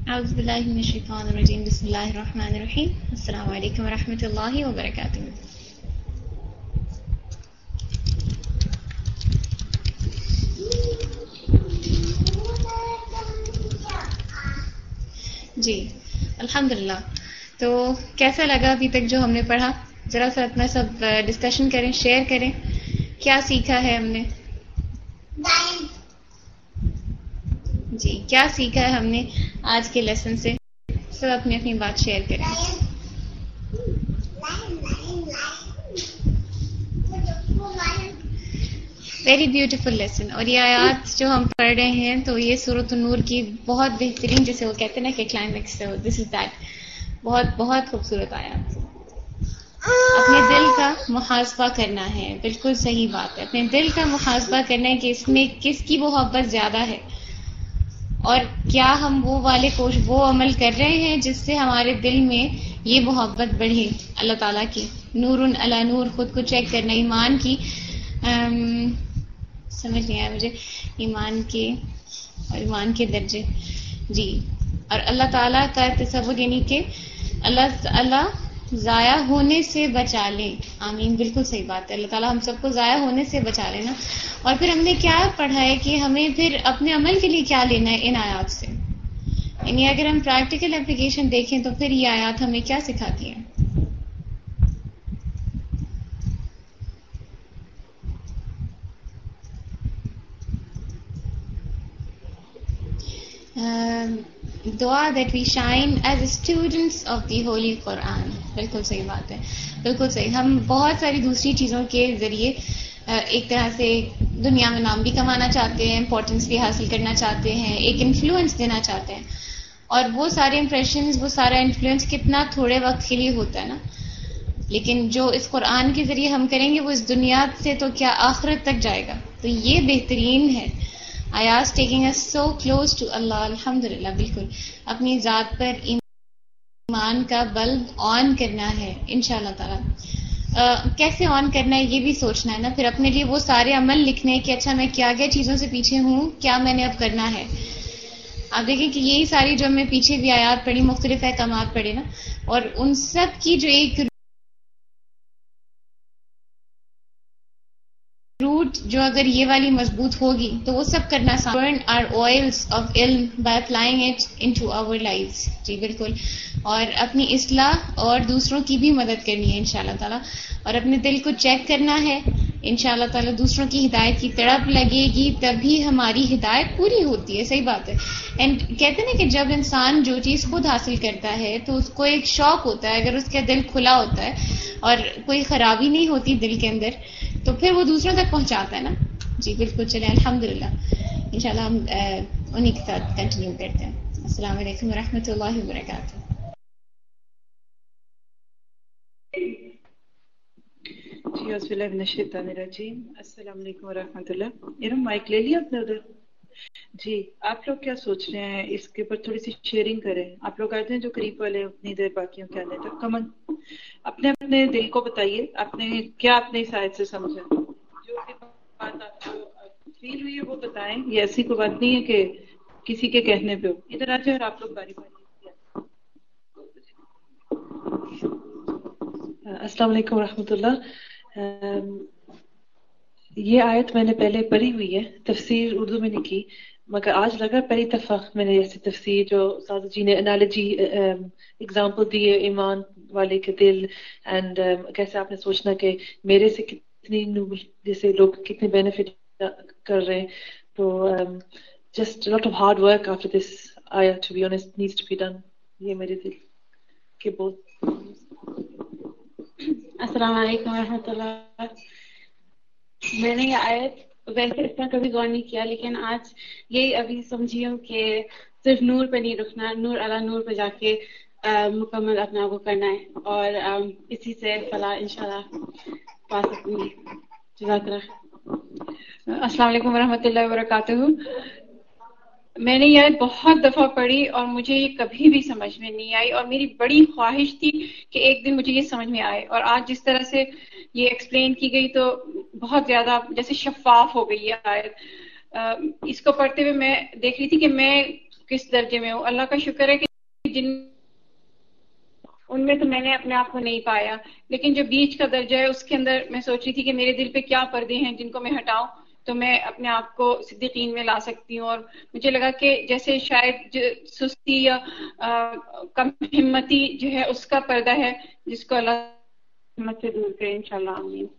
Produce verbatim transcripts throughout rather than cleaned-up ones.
اعوذ باللہ من الشیطان الرجیم بسم اللہ الرحمن الرحیم السلام علیکم ورحمۃ اللہ وبرکاتہ. جی الحمدللہ. تو کیسا لگا ابھی تک جو ہم نے پڑھا؟ ذرا سا اپنا سب ڈسکشن کریں، شیئر کریں، کیا سیکھا ہے ہم نے؟ جی کیا سیکھا ہے ہم نے آج کے لیسن سے؟ سب اپنی اپنی بات شیئر کریں. Very beautiful lesson. اور یہ آیات جو ہم پڑھ رہے ہیں تو یہ سورۃ النور کی بہت بہترین، جسے وہ کہتے ہیں نا کہ کلائمیکس، دس از دیٹ، بہت بہت خوبصورت آیات. اپنے دل کا محاسبہ کرنا ہے، بالکل صحیح بات ہے. اپنے دل کا محاسبہ کرنا ہے کہ اس میں کس کی محبت زیادہ ہے، اور کیا ہم وہ والے کوش وہ عمل کر رہے ہیں جس سے ہمارے دل میں یہ محبت بڑھے اللہ تعالیٰ کی. نور علی نور، خود کو چیک کرنا. ایمان کی ام سمجھ نہیں آیا مجھے، ایمان کے اور ایمان کے درجے. جی، اور اللہ تعالیٰ کا تصور، یعنی کہ اللہ اللہ ضائع ہونے سے بچا لے. آمین، بالکل صحیح بات ہے. اللہ تعالیٰ ہم سب کو ضائع ہونے سے بچا لینا. اور پھر ہم نے کیا پڑھا ہے کہ ہمیں پھر اپنے عمل کے لیے کیا لینا ہے ان آیات سے. یعنی اگر ہم پریکٹیکل اپلیکیشن دیکھیں تو پھر یہ آیات ہمیں کیا سکھاتی ہیں؟ دعا that we shine as students of the Holy Quran. بالکل صحیح بات ہے، بالکل صحیح. ہم بہت ساری دوسری چیزوں کے ذریعے ایک طرح سے دنیا میں نام بھی کمانا چاہتے ہیں، امپورٹنس بھی حاصل کرنا چاہتے ہیں، ایک انفلوئنس دینا چاہتے ہیں. اور وہ سارے امپریشنز، وہ سارا انفلوئنس کتنا تھوڑے وقت کے لیے ہوتا ہے نا. لیکن جو اس قرآن کے ذریعے ہم کریں گے وہ اس دنیا سے تو کیا آخرت تک جائے گا. تو یہ بہترین ہے. آیات taking us so close to Allah. الحمدللہ. بالکل اپنی ذات پر ایمان کا بلب آن کرنا ہے انشاءاللہ تعالی. Uh, کیسے آن کرنا ہے یہ بھی سوچنا ہے نا. پھر اپنے لیے وہ سارے عمل لکھنے کہ اچھا میں کیا کیا چیزوں سے پیچھے ہوں، کیا میں نے اب کرنا ہے. آپ دیکھیں کہ یہی ساری جو ہم نے پیچھے بھی آیات پڑھی، مختلف احکامات پڑھے نا، اور ان سب کی جو ایک روٹ جو اگر یہ والی مضبوط ہوگی تو وہ سب کرنا آسان. burn our oils of علم by applying it into our lives. جی بالکل. اور اپنی اصلاح اور دوسروں کی بھی مدد کرنی ہے انشاءاللہ تعالیٰ. اور اپنے دل کو چیک کرنا ہے انشاءاللہ تعالیٰ. دوسروں کی ہدایت کی تڑپ لگے گی تبھی ہماری ہدایت پوری ہوتی ہے. صحیح بات ہے. اینڈ کہتے ہیں کہ جب انسان جو چیز خود حاصل کرتا ہے تو اس کو ایک شوق ہوتا ہے. اگر اس کا دل کھلا ہوتا ہے اور کوئی خرابی نہیں ہوتی دل کے اندر تو پھر وہ دوسروں تک پہنچاتا ہے نا. جی بالکل. چلیں الحمدللہ انشاءاللہ ہم انہی کے ساتھ کنٹینیو کرتے ہیں. السلام علیکم ورحمۃ اللہ وبرکاتہ. جی اعوذ باللہ من الشیطان الرجیم. السلام علیکم ورحمۃ اللہ. یہ مائک لے لیا آپ نے ادھر؟ جی آپ لوگ کیا سوچ رہے ہیں اس کے اوپر؟ تھوڑی سی شیئرنگ کریں. آپ لوگ آتے ہیں جو قریب والے اتنی دیر باقیوں کے آنے تک کمن اپنے اپنے دل کو بتائیے آپ نے کیا اپنے اس آیت سے سمجھا. جو بھی بات آپ کو فیل ہوئی ہے وہ بتائیں. یہ ایسی کوئی بات نہیں ہے کہ کسی کے کہنے پہ ہو. ادھر آ جائیں اور آپ لوگ باری باری. السلام علیکم ورحمۃ اللہ. یہ آیت میں نے پہلے پڑھی ہوئی ہے، تفسیر اردو میں نہیں کی، مگر آج لگا پہلی دفعہ میں نے ایسی تفسیر جو سادہ جی نے انالوجی اگزامپل دی ہے ایمان والے کے دل، اینڈ کیسے آپ نے سوچنا کہ میرے سے کتنی جیسے لوگ کتنے بینیفٹ کر رہے ہیں. تو just lot of hard work after this آیت to be honest needs to be done. یہ میرے دل کے بہت. السلام علیکم ورحمۃ اللہ. میں نے یہ آیت ویسے اس طرح کبھی غور نہیں کیا، لیکن آج یہی ابھی سمجھی ہوں کہ صرف نور پہ نہیں رکنا، نور علی نور پہ جا کے مکمل اپنا وہ کرنا ہے، اور اسی سے فلاح انشاءاللہ پا سکوں گی. جزاک اللہ. السلام علیکم ورحمۃ اللہ وبرکاتہ. میں نے یہ بہت دفعہ پڑھی اور مجھے یہ کبھی بھی سمجھ میں نہیں آئی، اور میری بڑی خواہش تھی کہ ایک دن مجھے یہ سمجھ میں آئے. اور آج جس طرح سے یہ ایکسپلین کی گئی تو بہت زیادہ جیسے شفاف ہو گئی ہے آیت. اس کو پڑھتے ہوئے میں دیکھ رہی تھی کہ میں किस दर्जे में हूँ। अल्लाह का शुक्र है कि जिन उनमें तो मैंने अपने आप को नहीं पाया, लेकिन जो बीच का दर्जा है उसके अंदर मैं सोच रही थी कि मेरे दिल पे क्या पर्दे हैं जिनको मैं हटाऊं तो मैं अपने आप को सिद्दीकीन में ला सकती हूँ। और मुझे लगा कि जैसे शायद सुस्ती या आ, कम हिम्मती जो है उसका पर्दा है जिसको अल्लाह हिम्मत से दूर करे इंशाल्लाह। आमीन।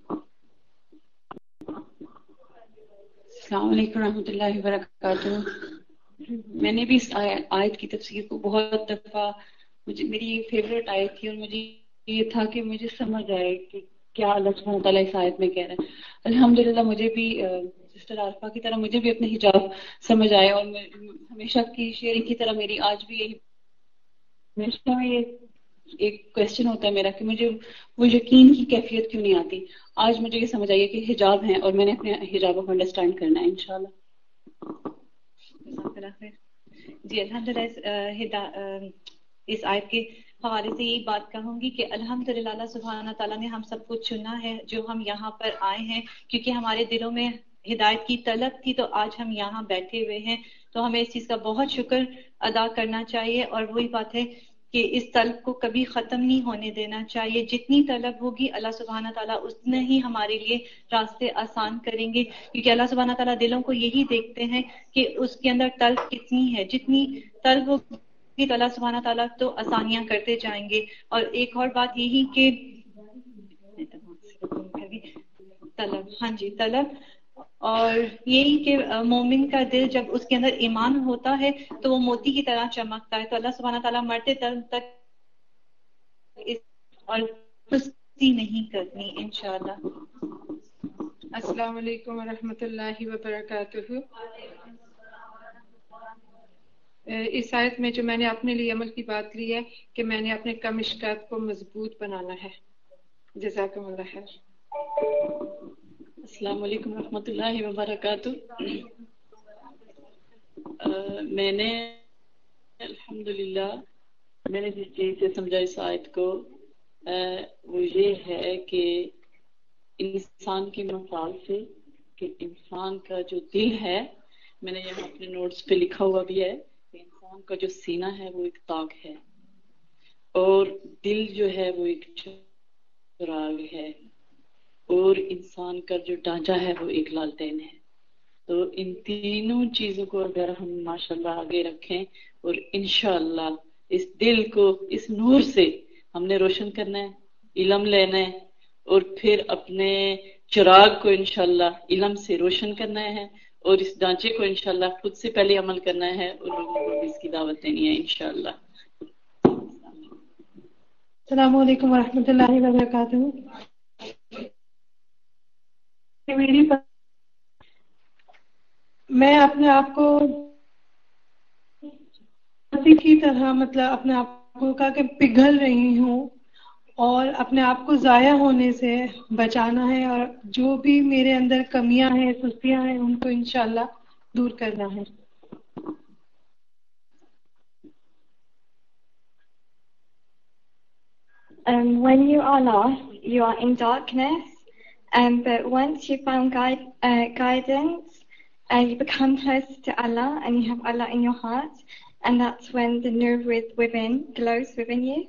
अस्सलाम वालेकुम रहमतुल्लाहि व बरकातुहू। मैंने भी इस आयत की तफसीर को बहुत दफा, मुझे मेरी फेवरेट आयत थी और मुझे ये था कि मुझे समझ आए कि क्या अल्लाह सुब्हानहू तआला इस आयत में कह रहा है। अल्हम्दुलिल्लाह मुझे भी सिस्टर आरफा की तरह मुझे भी अपने हिजाब समझ आए और हमेशा की शेयरिंग की तरह मेरी आज भी यही हमेशा में ये एक क्वेश्चन होता है मेरा कि मुझे वो यकीन की कैफियत क्यों नहीं आती। आज मुझे ये समझ आई है कि हिजाब है और मैंने अपने हिजाब को अंडरस्टैंड करना है इंशाल्लाह। जी अल्हम्दुलिल्लाह इस आयत के हवाले से यही बात कहूंगी कि अल्हम्दुलिल्लाह अल्लाह सुब्हाना ताला ने हम सबको चुना है जो हम यहाँ पर आए हैं, क्योंकि हमारे दिलों में हिदायत की तलब थी तो आज हम यहाँ बैठे हुए हैं। तो हमें इस चीज़ का बहुत शुक्र अदा करना चाहिए और वही बात है कि इस तलब को कभी ख़त्म नहीं होने देना चाहिए। जितनी तलब होगी अल्लाह सुब्हाना ताला उतने ही हमारे लिए रास्ते आसान करेंगे, क्योंकि अल्लाह सुब्हाना ताला दिलों को यही देखते हैं कि उसके अंदर तलब कितनी है। जितनी तलब होगी तो अल्लाह सुब्हाना ताला तो आसानियां करते जाएंगे। और एक और बात यही कि तलब, हाँ जी तलब, और यही कि मोमिन का दिल जब उसके अंदर ईमान होता है तो वो मोती की तरह चमकता है। तो अल्लाह सुब्हाना ताला मरते दम तक इस और सुस्ती नहीं करनी इंशाअल्लाह। अस्सलाम वालेकुम व रहमतुल्लाहि व बरकातुहू। इस आयत में जो मैंने अपने लिए अमल की बात ली है कि मैंने अपने कमिश्कात को मजबूत बनाना है। जज़ाकुमुल्लाह खैर। अस्सलाम वालेकुम रहमतुल्लाहि व बरकातुहू। मैंने अल्हम्दुलिल्लाह मैंने जिस चीज से समझा इस आयत को आ, वो ये है कि इंसान की मिसाल से कि इंसान का जो दिल है, मैंने यहाँ अपने नोट्स पे लिखा हुआ भी है कि इंसान का जो सीना है वो एक ताक है और दिल जो है वो एक चिराग है और इंसान का जो ढांचा है वो एक लालटेन है। तो इन तीनों चीजों को अगर हम माशाल्लाह आगे रखें और इंशाअल्लाह इस दिल को इस नूर से हमने रोशन करना है, इल्म लेना है और फिर अपने चिराग को इंशाअल्लाह इल्म से रोशन करना है और इस ढांचे को इंशाअल्लाह खुद से पहले अमल करना है और लोगों को भी इसकी दावत देनी है इंशाअल्लाह। अस्सलाम वालेकुम वरहमतुल्लाहि वबरकातुहू। मेरी मैं अपने आप को की तरह मतलब अपने आप को का के पिघल रही हूँ और अपने आप को जाया होने से बचाना है और जो भी मेरे अंदर कमियां हैं, सुस्तियां हैं, उनको इंशाल्लाह दूर करना है। Um, when you are lost, you are in darkness, um, but once you found guide, uh, guidance, uh, you become close to Allah and you have Allah in your heart, and that's when the nur with within glows within you.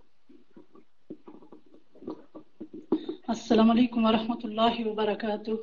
अस्सलाम वालेकुम वरहमतुल्लाहि वबरकातुहू।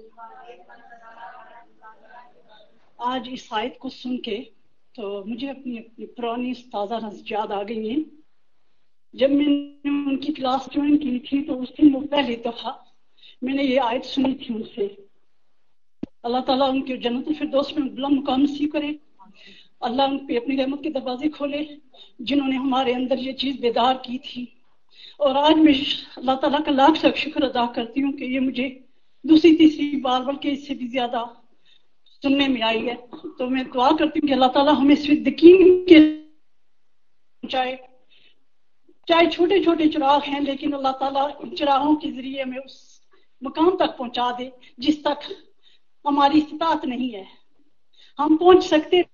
आज इस आयत को सुन के तो मुझे अपनी अपनी पुरानी उस्तादा याद आ गई हैं। जब मैंने उनकी क्लास ज्वाइन की थी तो उस दिन वो पहली दफा मैंने ये आयत सुनी थी उनसे। अल्लाह ताला उनके जन्नत फिरदौस में बुलंद मुकाम नसीब करे। अल्लाह उन पे अपनी रहमत के दरवाजे खोले जिन्होंने हमारे अंदर ये चीज बेदार की थी। और आज मैं अल्लाह ताला का लाख लाख शुक्र अदा करती हूँ कि ये मुझे दूसरी तीसरी बार बल्कि इससे भी ज्यादा सुनने में आई है। तो मैं दुआ करती हूँ कि अल्लाह ताला हमें सिद्दीकीन के चाहे चाहे छोटे छोटे चिराग हैं, लेकिन अल्लाह ताला चिरागों के जरिए हमें उस मुकाम तक पहुंचा दे जिस तक हमारी इस्तात नहीं है। हम पहुंच सकते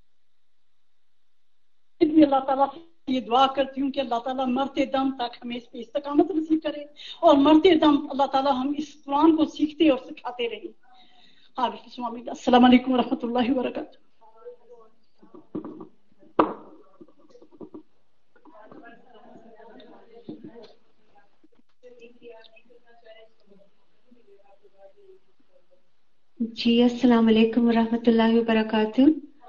भी अल्लाह ताला ये दुआ करती हूँ कि अल्लाह ताला मरते दम तक हमें इस पे इस्तकामत नसीब करे और मरते दम अल्लाह ताला हम इस कुरान को सीखते और सिखाते रहें। हाँ, अस्सलाम वालेकुम रहमतुल्लाहि व बरकातुहू। جی السلام علیکم ورحمۃ اللہ وبرکاتہ.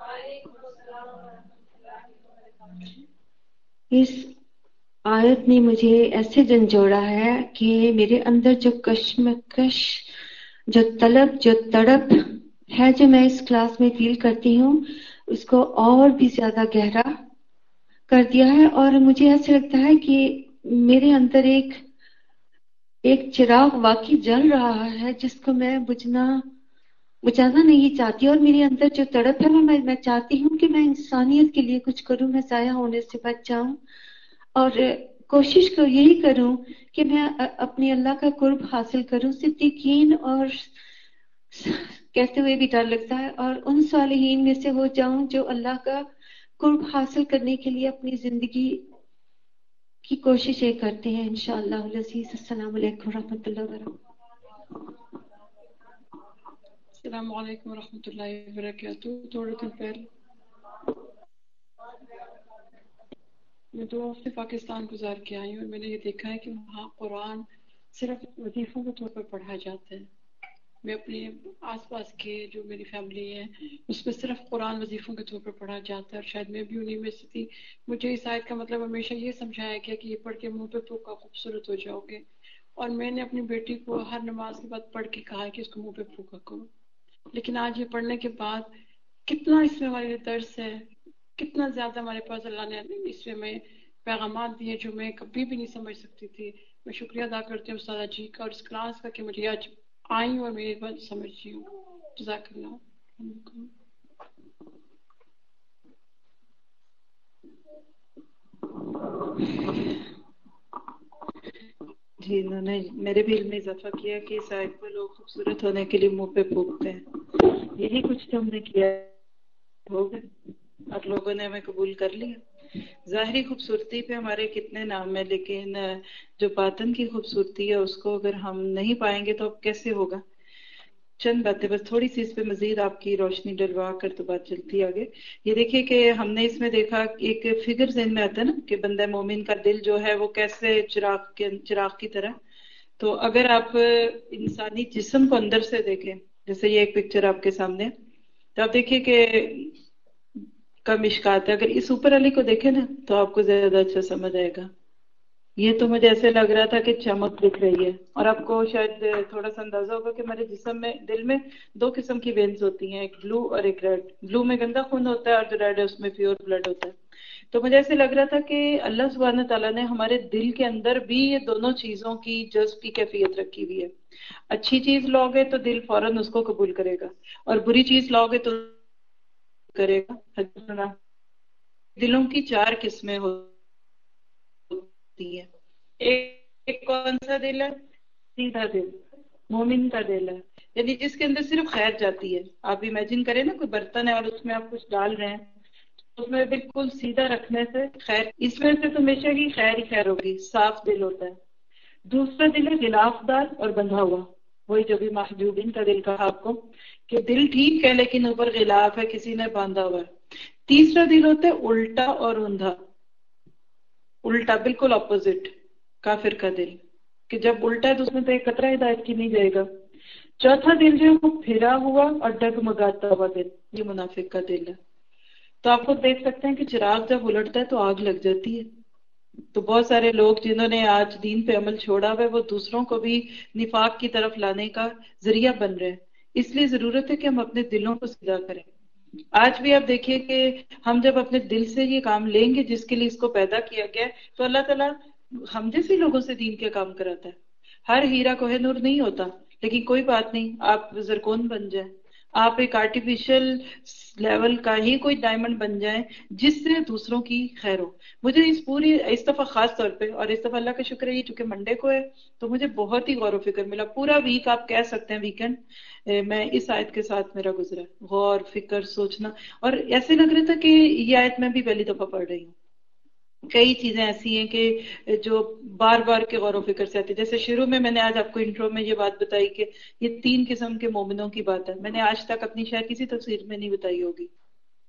اس آیت نے مجھے ایسے جھنجھوڑا ہے کہ میرے اندر جو کشمکش، جو طلب، جو تڑپ ہے، جو میں اس کلاس میں فیل کرتی ہوں، اس کو اور بھی زیادہ گہرا کر دیا ہے. اور مجھے ایسا لگتا ہے کہ میرے اندر ایک ایک چراغ واقعی جل رہا ہے جس کو میں بجھنا بجھانا نہیں چاہتی. اور میرے اندر جو تڑپ ہے وہ میں میں چاہتی ہوں کہ میں انسانیت کے لیے کچھ کروں، میں ضائع ہونے سے بچ جاؤں، اور کوشش کو یہی کروں کہ میں اپنی اللہ کا قرب حاصل کروں. صدیقین اور کہتے ہوئے بھی ڈر لگتا ہے، اور ان صالحین میں سے ہو جاؤں جو اللہ کا قرب حاصل کرنے کے لیے اپنی زندگی کی کوششیں کرتے ہیں. انشاءاللہ العزیز. السلام علیکم ورحمۃ اللہ وبرکاتہ. السلام علیکم ورحمۃ اللہ وبرکاتہ. تھوڑے دن پہلے میں دو ہفتے پاکستان گزار کے آئی ہوں، اور میں نے یہ دیکھا ہے کہ وہاں قرآن صرف وظیفوں کے طور پر پڑھا جاتا ہے. میں اپنے آس پاس کے جو میری فیملی ہے اس میں صرف قرآن وظیفوں کے طور پر پڑھا جاتا ہے، اور شاید میں بھی انہیں میں سے تھی. مجھے اس آیت کا مطلب ہمیشہ یہ سمجھایا گیا کہ یہ پڑھ کے منہ پہ پھونکا خوبصورت ہو جاؤ گے، اور میں نے اپنی بیٹی کو ہر نماز کے بعد پڑھ کے کہا کہ اس کو منہ پہ پھونکا کرو. لیکن آج یہ پڑھنے کے بعد کتنا اس میں ہمارے لیے درس ہے، کتنا زیادہ ہمارے پاس اللہ نے اس میں پیغامات دیے جو میں کبھی بھی نہیں سمجھ سکتی تھی. میں شکریہ ادا کرتی ہوں استاد جی کا اور اس کلاس کا کہ مجھے آج آئی اور میری بات سمجھی ہوں. جزاک اللہ. جی انہوں نے میرے بھی علم میں اضافہ کیا کہ اس آیت کو لوگ خوبصورت ہونے کے لیے منہ پہ پھونکتے ہیں. یہی کچھ تو ہم نے کیا ہو گئے اور لوگوں نے ہمیں قبول کر لیا. ظاہری خوبصورتی پہ ہمارے کتنے نام ہیں، لیکن جو باطن کی خوبصورتی ہے اس کو اگر ہم نہیں پائیں گے تو اب کیسے ہوگا. چند باتیں بس تھوڑی سی اس پہ مزید آپ کی روشنی ڈلوا کر تو بات چلتی آگے. یہ دیکھیے کہ ہم نے اس میں دیکھا ایک فگر ذہن میں آتا ہے نا کہ بندہ مومن کا دل جو ہے وہ کیسے چراغ کے چراغ کی طرح. تو اگر آپ انسانی جسم کو اندر سے دیکھیں، جیسے یہ ایک پکچر آپ کے سامنے، تو آپ دیکھیے کہ کا مشکات ہے. اگر اس اوپر علی کو دیکھیں نا تو آپ کو زیادہ اچھا سمجھ آئے گا. یہ تو مجھے ایسے لگ رہا تھا کہ چمک دکھ رہی ہے. اور آپ کو شاید تھوڑا سا اندازہ ہوگا کہ ہمارے جسم میں دل میں دو قسم کی وینز ہوتی ہیں، ایک بلو اور ایک ریڈ. بلو میں گندا خون ہوتا ہے اور جو ریڈ ہے اس میں پیور بلڈ ہوتا ہے. تو مجھے ایسے لگ رہا تھا کہ اللہ سبحانہ تعالیٰ نے ہمارے دل کے اندر بھی یہ دونوں چیزوں کی جذب کی کیفیت رکھی ہوئی ہے. اچھی چیز لاؤگے تو دل فوراً اس کو قبول کرے گا، اور بری چیز لاؤگے تو کرے گا. دلوں کی چار قسمیں ہوتی ہیں. ایک کون سا دل ہے؟ سیدھا دل، مومن کا دل ہے، یعنی جس کے اندر صرف خیر جاتی ہے. آپ امیجن کریں نا کوئی برتن ہے اور اس میں آپ کچھ ڈال رہے ہیں، اس میں بالکل سیدھا رکھنے سے خیر، اس میں سے تو ہمیشہ کی خیر ہی خیر ہوگی. صاف دل ہوتا ہے. دوسرا دل ہے غلاف دار اور بندھا ہوا، وہی جو بھی محجوبین کا دل کہا آپ کو کہ دل ٹھیک ہے لیکن اوپر غلاف ہے، کسی نے باندھا ہوا ہے. تیسرا دل ہوتا ہے الٹا اور اندھا، الٹا بالکل اپوزٹ، کافر کا دل، کہ جب الٹا ہے تو اس میں تو ایک قطرہ ہدایت کی نہیں جائے گا. چوتھا دل جو ہے وہ پھرا ہوا اور ڈگمگاتا ہوا دل، یہ منافق کا دل ہے. تو آپ خود دیکھ سکتے ہیں کہ چراغ جب الٹتا ہے تو آگ لگ جاتی ہے. تو بہت سارے لوگ جنہوں نے آج دین پہ عمل چھوڑا ہوا ہے وہ دوسروں کو بھی نفاق کی طرف لانے کا ذریعہ بن رہے ہیں. اس لیے ضرورت ہے کہ ہم اپنے دلوں کو سیدھا کریں. آج بھی آپ دیکھیے کہ ہم جب اپنے دل سے یہ کام لیں گے جس کے لیے اس کو پیدا کیا گیا ہے تو اللہ تعالیٰ ہم جیسے لوگوں سے دین کے کام کراتا ہے. ہر ہیرا کوہ نور نہیں ہوتا، لیکن کوئی بات نہیں، آپ زرکون بن جائیں، آپ ایک آرٹیفیشل لیول کا ہی کوئی ڈائمنڈ بن جائیں جس سے دوسروں کی خیر ہو. مجھے اس پوری اس دفعہ خاص طور پہ، اور اس دفعہ اللہ کا شکر ہے یہ چونکہ منڈے کو ہے تو مجھے بہت ہی غور و فکر ملا. پورا ویک آپ کہہ سکتے ہیں ویکینڈ میں اس آیت کے ساتھ میرا گزرا، غور فکر سوچنا. اور ایسے لگ رہا تھا کہ یہ آیت میں بھی پہلی دفعہ پڑھ رہی ہوں. کئی چیزیں ایسی ہیں کہ جو بار بار کے غور و فکر سے آتی. جیسے شروع میں میں نے آج آپ کو انٹرو میں یہ بات بتائی کہ یہ تین قسم کے مومنوں کی بات ہے. میں نے آج تک اپنی شاید کسی تفسیر میں نہیں بتائی ہوگی.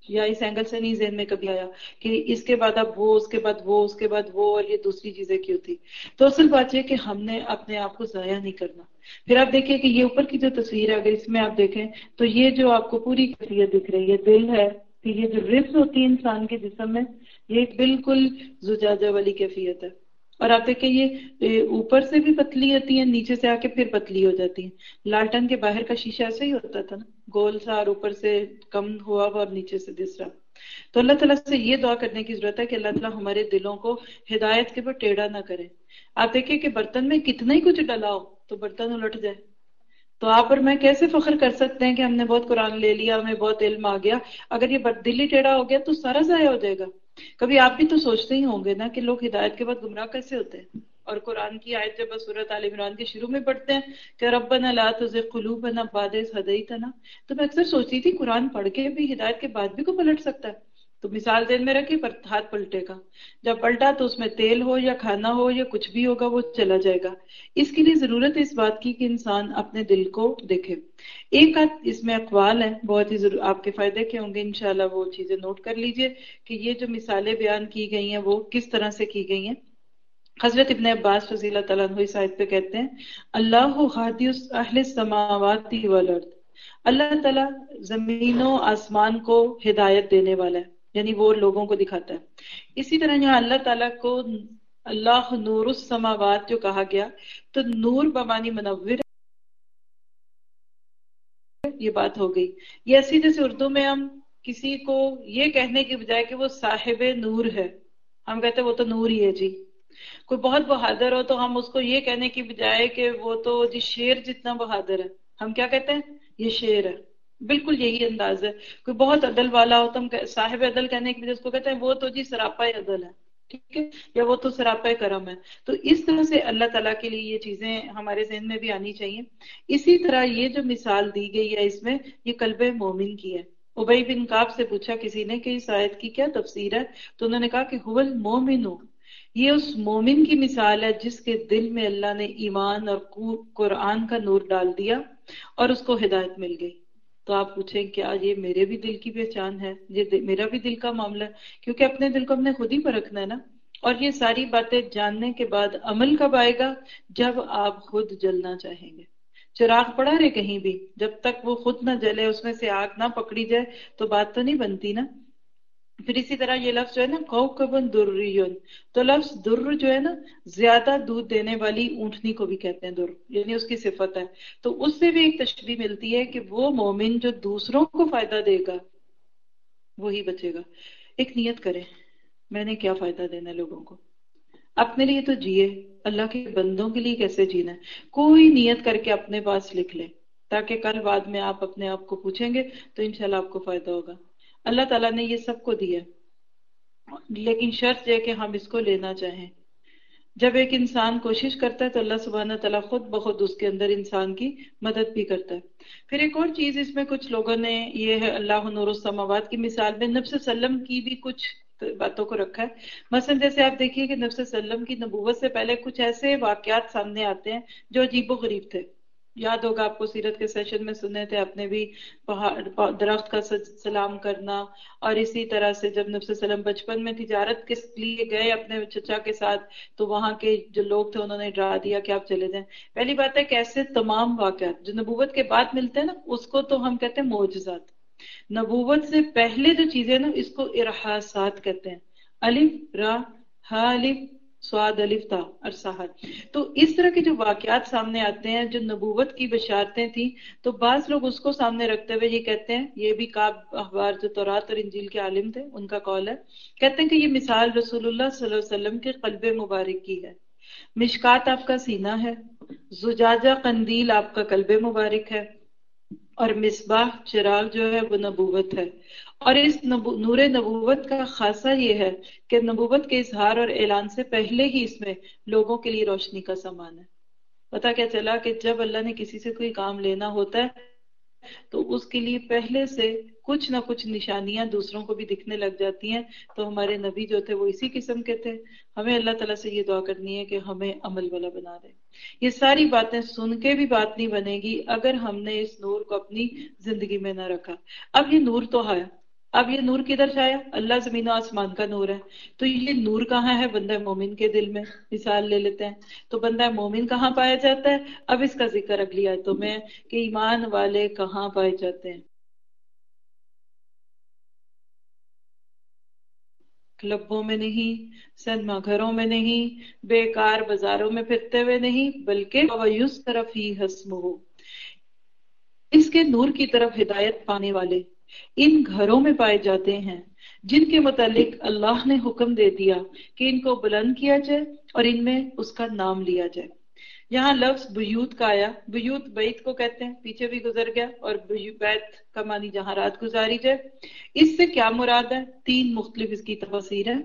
یا اس اینگل سے نہیں ذہن میں کبھی آیا کہ اس کے بعد اب وہ، اس کے بعد وہ، اس کے بعد وہ، اور یہ دوسری چیزیں کیوں تھی؟ تو اصل بات یہ کہ ہم نے اپنے آپ کو ضائع نہیں کرنا. پھر آپ دیکھیں کہ یہ اوپر کی جو تصویر ہے اگر اس میں آپ دیکھیں تو یہ جو آپ کو پوری کیفیت دکھ رہی ہے دل ہے کہ یہ جو ربز ہوتی ہے انسان کے جسم میں یہ بالکل زجاجہ والی کیفیت ہے. اور آپ دیکھیں یہ اوپر سے بھی پتلی ہوتی ہیں، نیچے سے آ کے پھر پتلی ہو جاتی ہیں. لالٹن کے باہر کا شیشہ ایسے ہی ہوتا تھا نا، گول سا اور اوپر سے کم ہوا ہوا اور نیچے سے دس رہا. تو اللہ تعالیٰ سے یہ دعا کرنے کی ضرورت ہے کہ اللہ تعالیٰ ہمارے دلوں کو ہدایت کے پر ٹیڑھا نہ کرے. آپ دیکھیں کہ برتن میں کتنا ہی کچھ ڈلا ہو تو برتن الٹ جائے. تو آپ اور میں کیسے فخر کر سکتے ہیں کہ ہم نے بہت قرآن لے لیا، ہمیں بہت علم آ گیا، اگر یہ دل ہی ٹیڑھا ہو گیا تو سارا ضائع ہو جائے گا. کبھی آپ بھی تو سوچتے ہی ہوں گے نا کہ لوگ ہدایت کے بعد گمراہ کیسے ہوتے ہیں. اور قرآن کی آیت جب سورۃ آل عمران کے شروع میں پڑھتے ہیں کہ ربنا لا تزغ قلوبنا بعد اذ ہدیتنا، تو میں اکثر سوچتی تھی قرآن پڑھ کے بھی ہدایت کے بعد بھی کو پلٹ سکتا ہے. تو مثال ذہن میں رکھیں، پر ہاتھ پلٹے گا، جب پلٹا تو اس میں تیل ہو یا کھانا ہو یا کچھ بھی ہوگا وہ چلا جائے گا. اس کے لیے ضرورت ہے اس بات کی کہ انسان اپنے دل کو دیکھے. ایک آدھ اس میں اقوال ہیں بہت ہی ضرور آپ کے فائدے کے ہوں گے، انشاءاللہ وہ چیزیں نوٹ کر لیجئے کہ یہ جو مثالیں بیان کی گئی ہیں وہ کس طرح سے کی گئی ہیں. حضرت ابن عباس رضی اللہ تعالیٰ عنہ اس آیت پہ کہتے ہیں اللہ ہادی اہل السماوات والارض، اللہ تعالیٰ زمینوں آسمان کو ہدایت دینے والا ہے، یعنی وہ لوگوں کو دکھاتا ہے. اسی طرح یہاں اللہ تعالیٰ کو اللہ نور السماوات جو کہا گیا تو نور بمانی منور، یہ بات ہو گئی. یہ ایسی جیسے اردو میں ہم کسی کو یہ کہنے کی بجائے کہ وہ صاحب نور ہے، ہم کہتے ہیں وہ تو نور ہی ہے جی. کوئی بہت بہادر ہو تو ہم اس کو یہ کہنے کی بجائے کہ وہ تو جی شیر جتنا بہادر ہے، ہم کیا کہتے ہیں؟ یہ شیر ہے. بالکل یہی انداز ہے. کوئی بہت عدل والا ہو تو ہم صاحب عدل کہنے کی بجائے اس کو کہتے ہیں وہ تو جی سراپا عدل ہے، ٹھیک ہے، یا وہ تو سراپا کرم ہے. تو اس طرح سے اللہ تعالیٰ کے لیے یہ چیزیں ہمارے ذہن میں بھی آنی چاہیے. اسی طرح یہ جو مثال دی گئی ہے اس میں یہ قلب مومن کی ہے. ابی بن کعب سے پوچھا کسی نے کہ اس آیت کی کیا تفسیر ہے، تو انہوں نے کہا کہ هو المؤمن، یہ اس مومن کی مثال ہے جس کے دل میں اللہ نے ایمان اور قرآن کا نور ڈال دیا اور اس کو ہدایت مل گئی. تو آپ پوچھیں کیا یہ میرے بھی دل کی پہچان ہے، یہ میرا بھی دل کا معاملہ ہے؟ کیونکہ اپنے دل کو ہم نے خود ہی پرکھنا ہے نا. اور یہ ساری باتیں جاننے کے بعد عمل کب آئے گا؟ جب آپ خود جلنا چاہیں گے. چراغ پڑا رہے کہیں بھی، جب تک وہ خود نہ جلے، اس میں سے آگ نہ پکڑی جائے تو بات تو نہیں بنتی نا. پھر اسی طرح یہ لفظ جو ہے نا کوكب دريٌ، تو لفظ در جو ہے نا زیادہ دودھ دینے والی اونٹنی کو بھی کہتے ہیں در، یعنی اس کی صفت ہے. تو اس سے بھی ایک تشبیہ ملتی ہے کہ وہ مومن جو دوسروں کو فائدہ دے گا وہی بچے گا. ایک نیت کریں، میں نے کیا فائدہ دینا ہے لوگوں کو، اپنے لیے تو جیے، اللہ کے بندوں کے لیے کیسے جینا ہے. کوئی نیت کر کے اپنے پاس لکھ لیں تاکہ کل بعد میں آپ اپنے آپ کو پوچھیں گے تو انشاءاللہ آپ کو فائدہ ہوگا. اللہ تعالیٰ نے یہ سب کو دیا لیکن شرط یہ کہ ہم اس کو لینا چاہیں. جب ایک انسان کوشش کرتا ہے تو اللہ سبحانہ تعالیٰ خود بخود اس کے اندر انسان کی مدد بھی کرتا ہے. پھر ایک اور چیز اس میں کچھ لوگوں نے یہ ہے اللہ نور السماوات کی مثال میں نبی صلی اللہ علیہ وسلم کی بھی کچھ باتوں کو رکھا ہے. مثلا جیسے آپ دیکھیے کہ نبی صلی اللہ علیہ وسلم کی نبوت سے پہلے کچھ ایسے واقعات سامنے آتے ہیں جو عجیب و غریب تھے. یاد ہوگا آپ کو سیرت کے سیشن میں سنے تھے آپ نے بھی، پہاڑ درخت کا سلام کرنا، اور اسی طرح سے جب نبی صلی اللہ علیہ وسلم بچپن میں تجارت کے لیے گئے اپنے چچا کے ساتھ تو وہاں کے جو لوگ تھے انہوں نے ڈرا دیا کہ آپ چلے جائیں. پہلی بات ہے کہ ایسے تمام واقعات جو نبوت کے بعد ملتے ہیں نا اس کو تو ہم کہتے ہیں معجزات. نبوت سے پہلے جو چیزیں نا اس کو ارحاسات کہتے ہیں، الف را ہا الف سواد الف تا ارساہر. تو اس طرح کے جو واقعات سامنے آتے ہیں جو نبوت کی بشارتیں تھیں تو بعض لوگ اس کو سامنے رکھتے ہوئے یہ کہتے ہیں، یہ بھی کعب احبار جو تورات اور انجیل کے عالم تھے ان کا قول ہے، کہتے ہیں کہ یہ مثال رسول اللہ صلی اللہ علیہ وسلم کے قلب مبارک کی ہے. مشکات آپ کا سینہ ہے، زجاجہ قندیل آپ کا قلب مبارک ہے، اور مصباح چراغ جو ہے وہ نبوت ہے. اور اس نبو نور نبوت کا خاصہ یہ ہے کہ نبوت کے اظہار اور اعلان سے پہلے ہی اس میں لوگوں کے لیے روشنی کا سامان ہے. پتہ کیا چلا کہ جب اللہ نے کسی سے کوئی کام لینا ہوتا ہے تو اس کے لیے پہلے سے کچھ نہ کچھ نشانیاں دوسروں کو بھی دکھنے لگ جاتی ہیں. تو ہمارے نبی جو تھے وہ اسی قسم کے تھے. ہمیں اللہ تعالیٰ سے یہ دعا کرنی ہے کہ ہمیں عمل والا بنا دے. یہ ساری باتیں سن کے بھی بات نہیں بنے گی اگر ہم نے اس نور کو اپنی زندگی میں نہ رکھا. اب یہ نور تو ہے اب یہ نور کدھر سے آیا؟ اللہ زمین و آسمان کا نور ہے. تو یہ نور کہاں ہے؟ بندہ مومن کے دل میں. مثال لے لیتے ہیں تو بندہ مومن کہاں پایا جاتا ہے؟ اب اس کا ذکر اگلی آیتوں میں کہ ایمان والے کہاں پائے جاتے ہیں. کلبوں میں نہیں، سنما گھروں میں نہیں، بیکار بازاروں میں پھرتے ہوئے نہیں، بلکہ وَيُسْتَرَ فِيهِ اسْمُهُ، اس کے نور کی طرف ہدایت پانے والے ان گھروں میں پائے جاتے ہیں جن کے متعلق اللہ نے حکم دے دیا کہ ان کو بلند کیا جائے اور ان میں اس کا نام لیا جائے. یہاں لفظ بیوت کا آیا. بیوت بیت کو کہتے ہیں، پیچھے بھی گزر گیا، اور بیت کا معنی جہاں رات گزاری جائے. اس سے کیا مراد ہے؟ تین مختلف اس کی تفسیر ہے.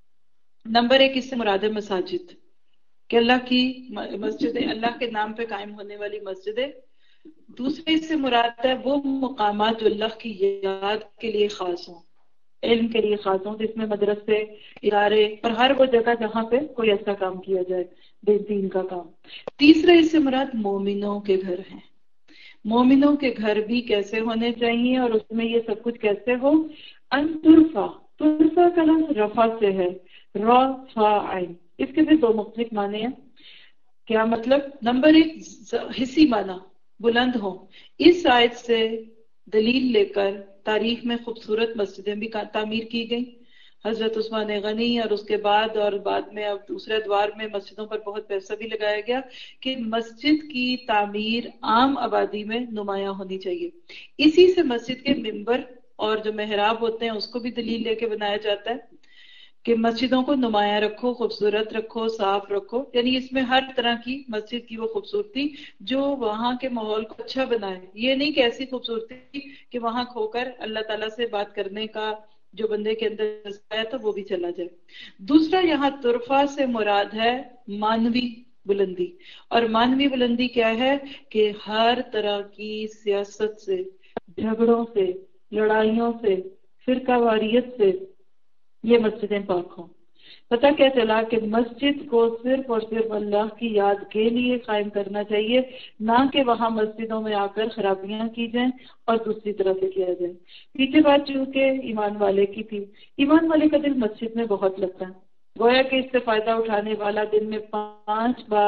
نمبر ایک، اس سے مراد ہے مساجد، کہ اللہ کی مسجدیں، اللہ کے نام پہ قائم ہونے والی مسجدیں. دوسرے اس سے مراد ہے وہ مقامات جو اللہ کی یاد کے لیے خاص ہوں، علم کے لیے خاص ہوں، جس میں مدرسے، ادارے اور ہر وہ جگہ جہاں پہ کوئی ایسا کام کیا جائے، بے دین کا کام. تیسرا اس سے مراد مومنوں کے گھر ہیں. مومنوں کے گھر بھی کیسے ہونے چاہیے اور اس میں یہ سب کچھ کیسے ہو؟ ان ترفع، ترفع کا لفظ رفع سے ہے، را فا عین. اس کے بھی دو مختلف معنی ہیں. کیا مطلب؟ نمبر ایک، حصی معنی بلند ہوں. اس آیت سے دلیل لے کر تاریخ میں خوبصورت مسجدیں بھی تعمیر کی گئیں. حضرت عثمان غنی اور اس کے بعد اور بعد میں اب دوسرے ادوار میں مسجدوں پر بہت پیسہ بھی لگایا گیا کہ مسجد کی تعمیر عام آبادی میں نمایاں ہونی چاہیے. اسی سے مسجد کے ممبر اور جو محراب ہوتے ہیں اس کو بھی دلیل لے کے بنایا جاتا ہے کہ مسجدوں کو نمایاں رکھو، خوبصورت رکھو، صاف رکھو. یعنی اس میں ہر طرح کی مسجد کی وہ خوبصورتی جو وہاں کے ماحول کو اچھا بنائے. یہ نہیں کہ ایسی خوبصورتی کہ وہاں کھو کر اللہ تعالیٰ سے بات کرنے کا جو بندے کے اندر آیا تھا وہ بھی چلا جائے. دوسرا یہاں ترفع سے مراد ہے مانوی بلندی. اور مانوی بلندی کیا ہے؟ کہ ہر طرح کی سیاست سے، جھگڑوں سے، لڑائیوں سے، فرقہ واریت سے یہ مسجدیں پاک ہوں. پتہ کیا چلا کہ مسجد کو صرف اور صرف اللہ کی یاد کے لیے قائم کرنا چاہیے، نہ کہ وہاں مسجدوں میں آ کر خرابیاں کی جائیں اور دوسری طرح سے کیا جائے. پیچھے بات چونکہ ایمان والے کی تھی، ایمان والے کا دل مسجد میں بہت لگتا ہے. گویا کہ اس سے فائدہ اٹھانے والا دن میں پانچ بار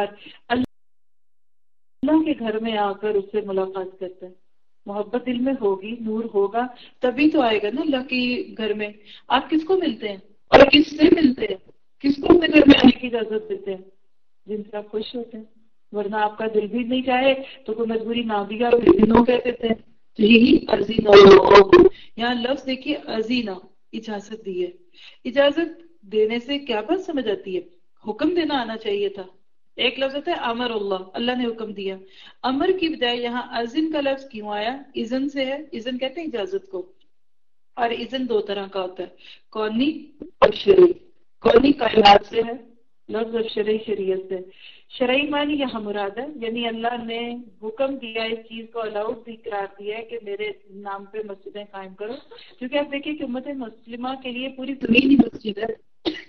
اللہ کے گھر میں آ کر اس سے ملاقات کرتا ہے. محبت دل میں ہوگی، نور ہوگا، تبھی تو آئے گا نا اللہ کے گھر میں. آپ کس کو ملتے ہیں اور کس سے ملتے ہیں؟ کس کو اپنے گھر میں آنے کی اجازت دیتے ہیں؟ جن سے آپ خوش ہوتے ہیں. ورنہ آپ کا دل بھی نہیں چاہے تو کوئی مجبوری نہ بھی آپ نو کہتے تھے. یہی ازینا، یہاں لفظ دیکھیے ازینا، اجازت دی ہے. اجازت دینے سے کیا بات سمجھ آتی ہے؟ حکم دینا آنا چاہیے تھا. ایک لفظ ہوتا ہے امر اللہ، اللہ نے حکم دیا. امر کی بجائے یہاں اذن کا لفظ کیوں آیا؟ اذن سے ہے. اذن کہتے ہیں اجازت کو، اور اذن دو طرح کا ہوتا ہے، کونی اور شرعی. کونی کائنات سے ہے لفظ، اور شرعی شریعت سے. شرعی معنی یہاں مراد ہے، یعنی اللہ نے حکم دیا، اس چیز کو الاؤڈ بھی قرار دیا ہے کہ میرے نام پہ مسجدیں قائم کرو. کیونکہ آپ دیکھیے کہ امت مسلمہ کے لیے پوری زمین ہی مسجد ہے.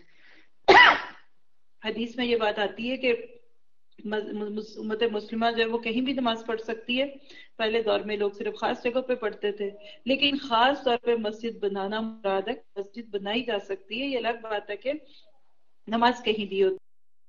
حدیث میں یہ بات آتی ہے کہ امت مسلمہ جو ہے وہ کہیں بھی نماز پڑھ سکتی ہے. پہلے دور میں لوگ صرف خاص جگہ پہ پڑھتے تھے، لیکن خاص طور پہ مسجد بنانا مراد ہے. مسجد بنائی جا سکتی ہے، یہ الگ بات ہے کہ نماز کہیں بھی ہوتی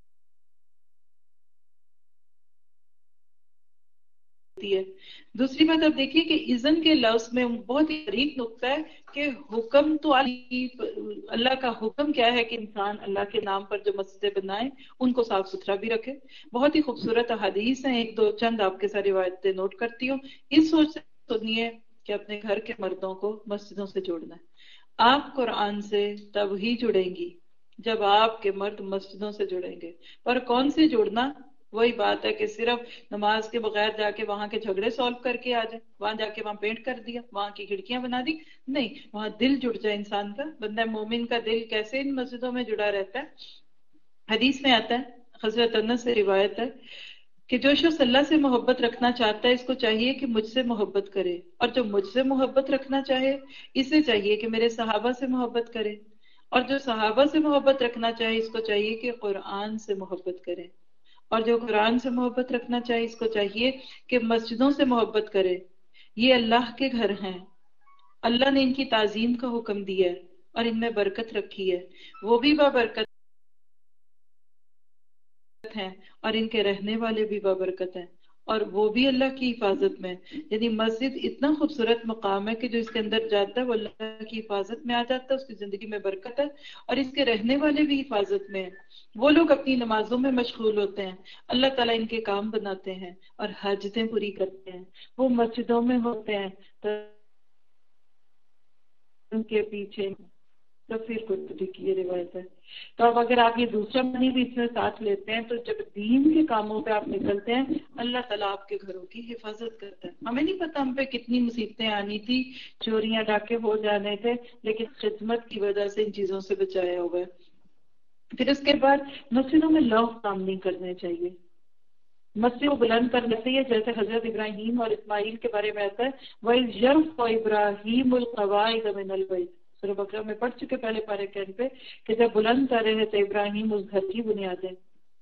ہے. دوسری بات آپ دیکھیے کہ اذن کے لفظ میں بہت ہی باریک نقطہ ہے کہ حکم تو اللہ کا حکم کیا ہے کہ انسان اللہ کے نام پر جو مسجدیں بنائیں ان کو صاف ستھرا بھی رکھے. بہت ہی خوبصورت احادیث ہیں، ایک دو چند آپ کے ساری روایتیں نوٹ کرتی ہوں. اس سوچ سے سنیے کہ اپنے گھر کے مردوں کو مسجدوں سے جوڑنا ہے. آپ قرآن سے تب ہی جڑیں گی جب آپ کے مرد مسجدوں سے جڑیں گے. اور کون سے جوڑنا؟ وہی بات ہے کہ صرف نماز کے بغیر جا کے وہاں کے جھگڑے سولو کر کے آ جائیں، وہاں جا کے وہاں پینٹ کر دیا، وہاں کی کھڑکیاں بنا دی. نہیں، وہاں دل جڑ جائے انسان کا. بندہ مومن کا دل کیسے ان مسجدوں میں جڑا رہتا ہے؟ حدیث میں آتا ہے، حضرت انس سے روایت ہے کہ جو شخص اللہ سے محبت رکھنا چاہتا ہے اس کو چاہیے کہ مجھ سے محبت کرے، اور جو مجھ سے محبت رکھنا چاہے اسے چاہیے کہ میرے صحابہ سے محبت کرے، اور جو صحابہ سے محبت رکھنا چاہے اس کو چاہیے کہ قرآن سے محبت کرے، اور جو قرآن سے محبت رکھنا چاہے اس کو چاہیے کہ مسجدوں سے محبت کرے. یہ اللہ کے گھر ہیں، اللہ نے ان کی تعظیم کا حکم دیا ہے اور ان میں برکت رکھی ہے، وہ بھی بابرکت ہیں اور ان کے رہنے والے بھی بابرکت ہیں اور وہ بھی اللہ کی حفاظت میں. یعنی مسجد اتنا خوبصورت مقام ہے کہ جو اس کے اندر جاتا ہے وہ اللہ کی حفاظت میں آ جاتا ہے، اس کی زندگی میں برکت ہے اور اس کے رہنے والے بھی حفاظت میں ہیں. وہ لوگ اپنی نمازوں میں مشغول ہوتے ہیں، اللہ تعالیٰ ان کے کام بناتے ہیں اور حاجتیں پوری کرتے ہیں. وہ مسجدوں میں ہوتے ہیں تو ان کے پیچھے تفسیر قرطبی کی یہ روایت ہے. تو اب اگر آپ یہ دوسرا معنی بھی اس میں ساتھ لیتے ہیں تو جب دین کے کاموں پہ آپ نکلتے ہیں اللہ تعالیٰ آپ کے گھروں کی حفاظت کرتا ہے. ہمیں نہیں پتا ہم پہ کتنی مصیبتیں آنی تھی، چوریاں ڈاکے ہو جانے تھے، لیکن خدمت کی وجہ سے ان چیزوں سے بچایا ہوا ہے. پھر اس کے بعد مسجدوں میں لوگ کام نہیں کرنے چاہیے. مسجد کو بلند کرنے سے ہے جیسے حضرت ابراہیم اور اسماعیل کے بارے میں آتا ہے وَإِذْ يَرْفَعُ إِبْرَاهِيمُ الْقَوَاعِدَ مِنَ الْبَيْتِ. سورہ بقرہ میں پڑھ چکے پہلے پارے کے پہ کہ جب بلند کر رہے تھے ابراہیم اس گھر کی بنیادیں.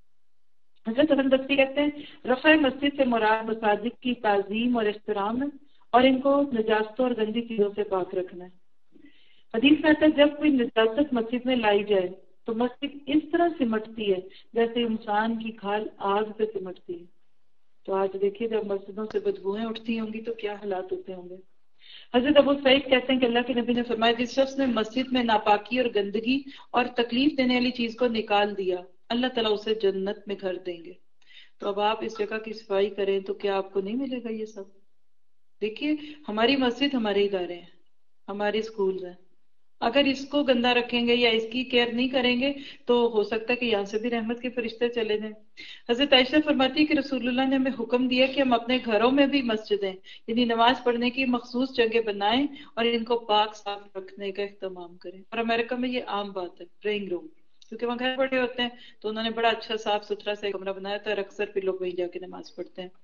حضرت حسن بصری کہتے ہیں رفع مسجد سے مراد مساجد کی تعظیم اور احترام ہے اور ان کو نجاستوں اور گندی چیزوں سے پاک رکھنا ہے. حدیث میں آتا ہے جب کوئی نجاست مسجد میں لائی جائے تو مسجد اس طرح سمٹتی ہے جیسے انسان کی کھال آگ پہ سمٹتی ہے. تو آج دیکھیے جب مسجدوں سے بدبوئیں اٹھتی ہوں گی تو کیا حالات ہوتے ہوں گے. حضرت ابو سعید کہتے ہیں کہ اللہ کے نبی نے فرمایا جس شخص نے مسجد میں ناپاکی اور گندگی اور تکلیف دینے والی چیز کو نکال دیا اللہ تعالیٰ اسے جنت میں گھر دیں گے. تو اب آپ اس جگہ کی صفائی کریں تو کیا آپ کو نہیں ملے گا یہ سب؟ دیکھیے ہماری مسجد ہمارے ادارے ہیں، ہمارے اسکولز ہیں، اگر اس کو گندا رکھیں گے یا اس کی کیئر نہیں کریں گے تو ہو سکتا ہے کہ یہاں سے بھی رحمت کے فرشتے چلے جائیں. حضرت عائشہ فرماتی ہے کہ رسول اللہ نے ہمیں حکم دیا کہ ہم اپنے گھروں میں بھی مسجدیں یعنی نماز پڑھنے کی مخصوص جگہ بنائیں اور ان کو پاک صاف رکھنے کا اہتمام کریں. اور امریکہ میں یہ عام بات ہے پریئنگ روم، کیونکہ وہاں گھر بڑے ہوتے ہیں تو انہوں نے بڑا اچھا صاف ستھرا سا کمرہ بنایا تھا اور اکثر پھر لوگ وہیں جا کے نماز پڑھتے ہیں.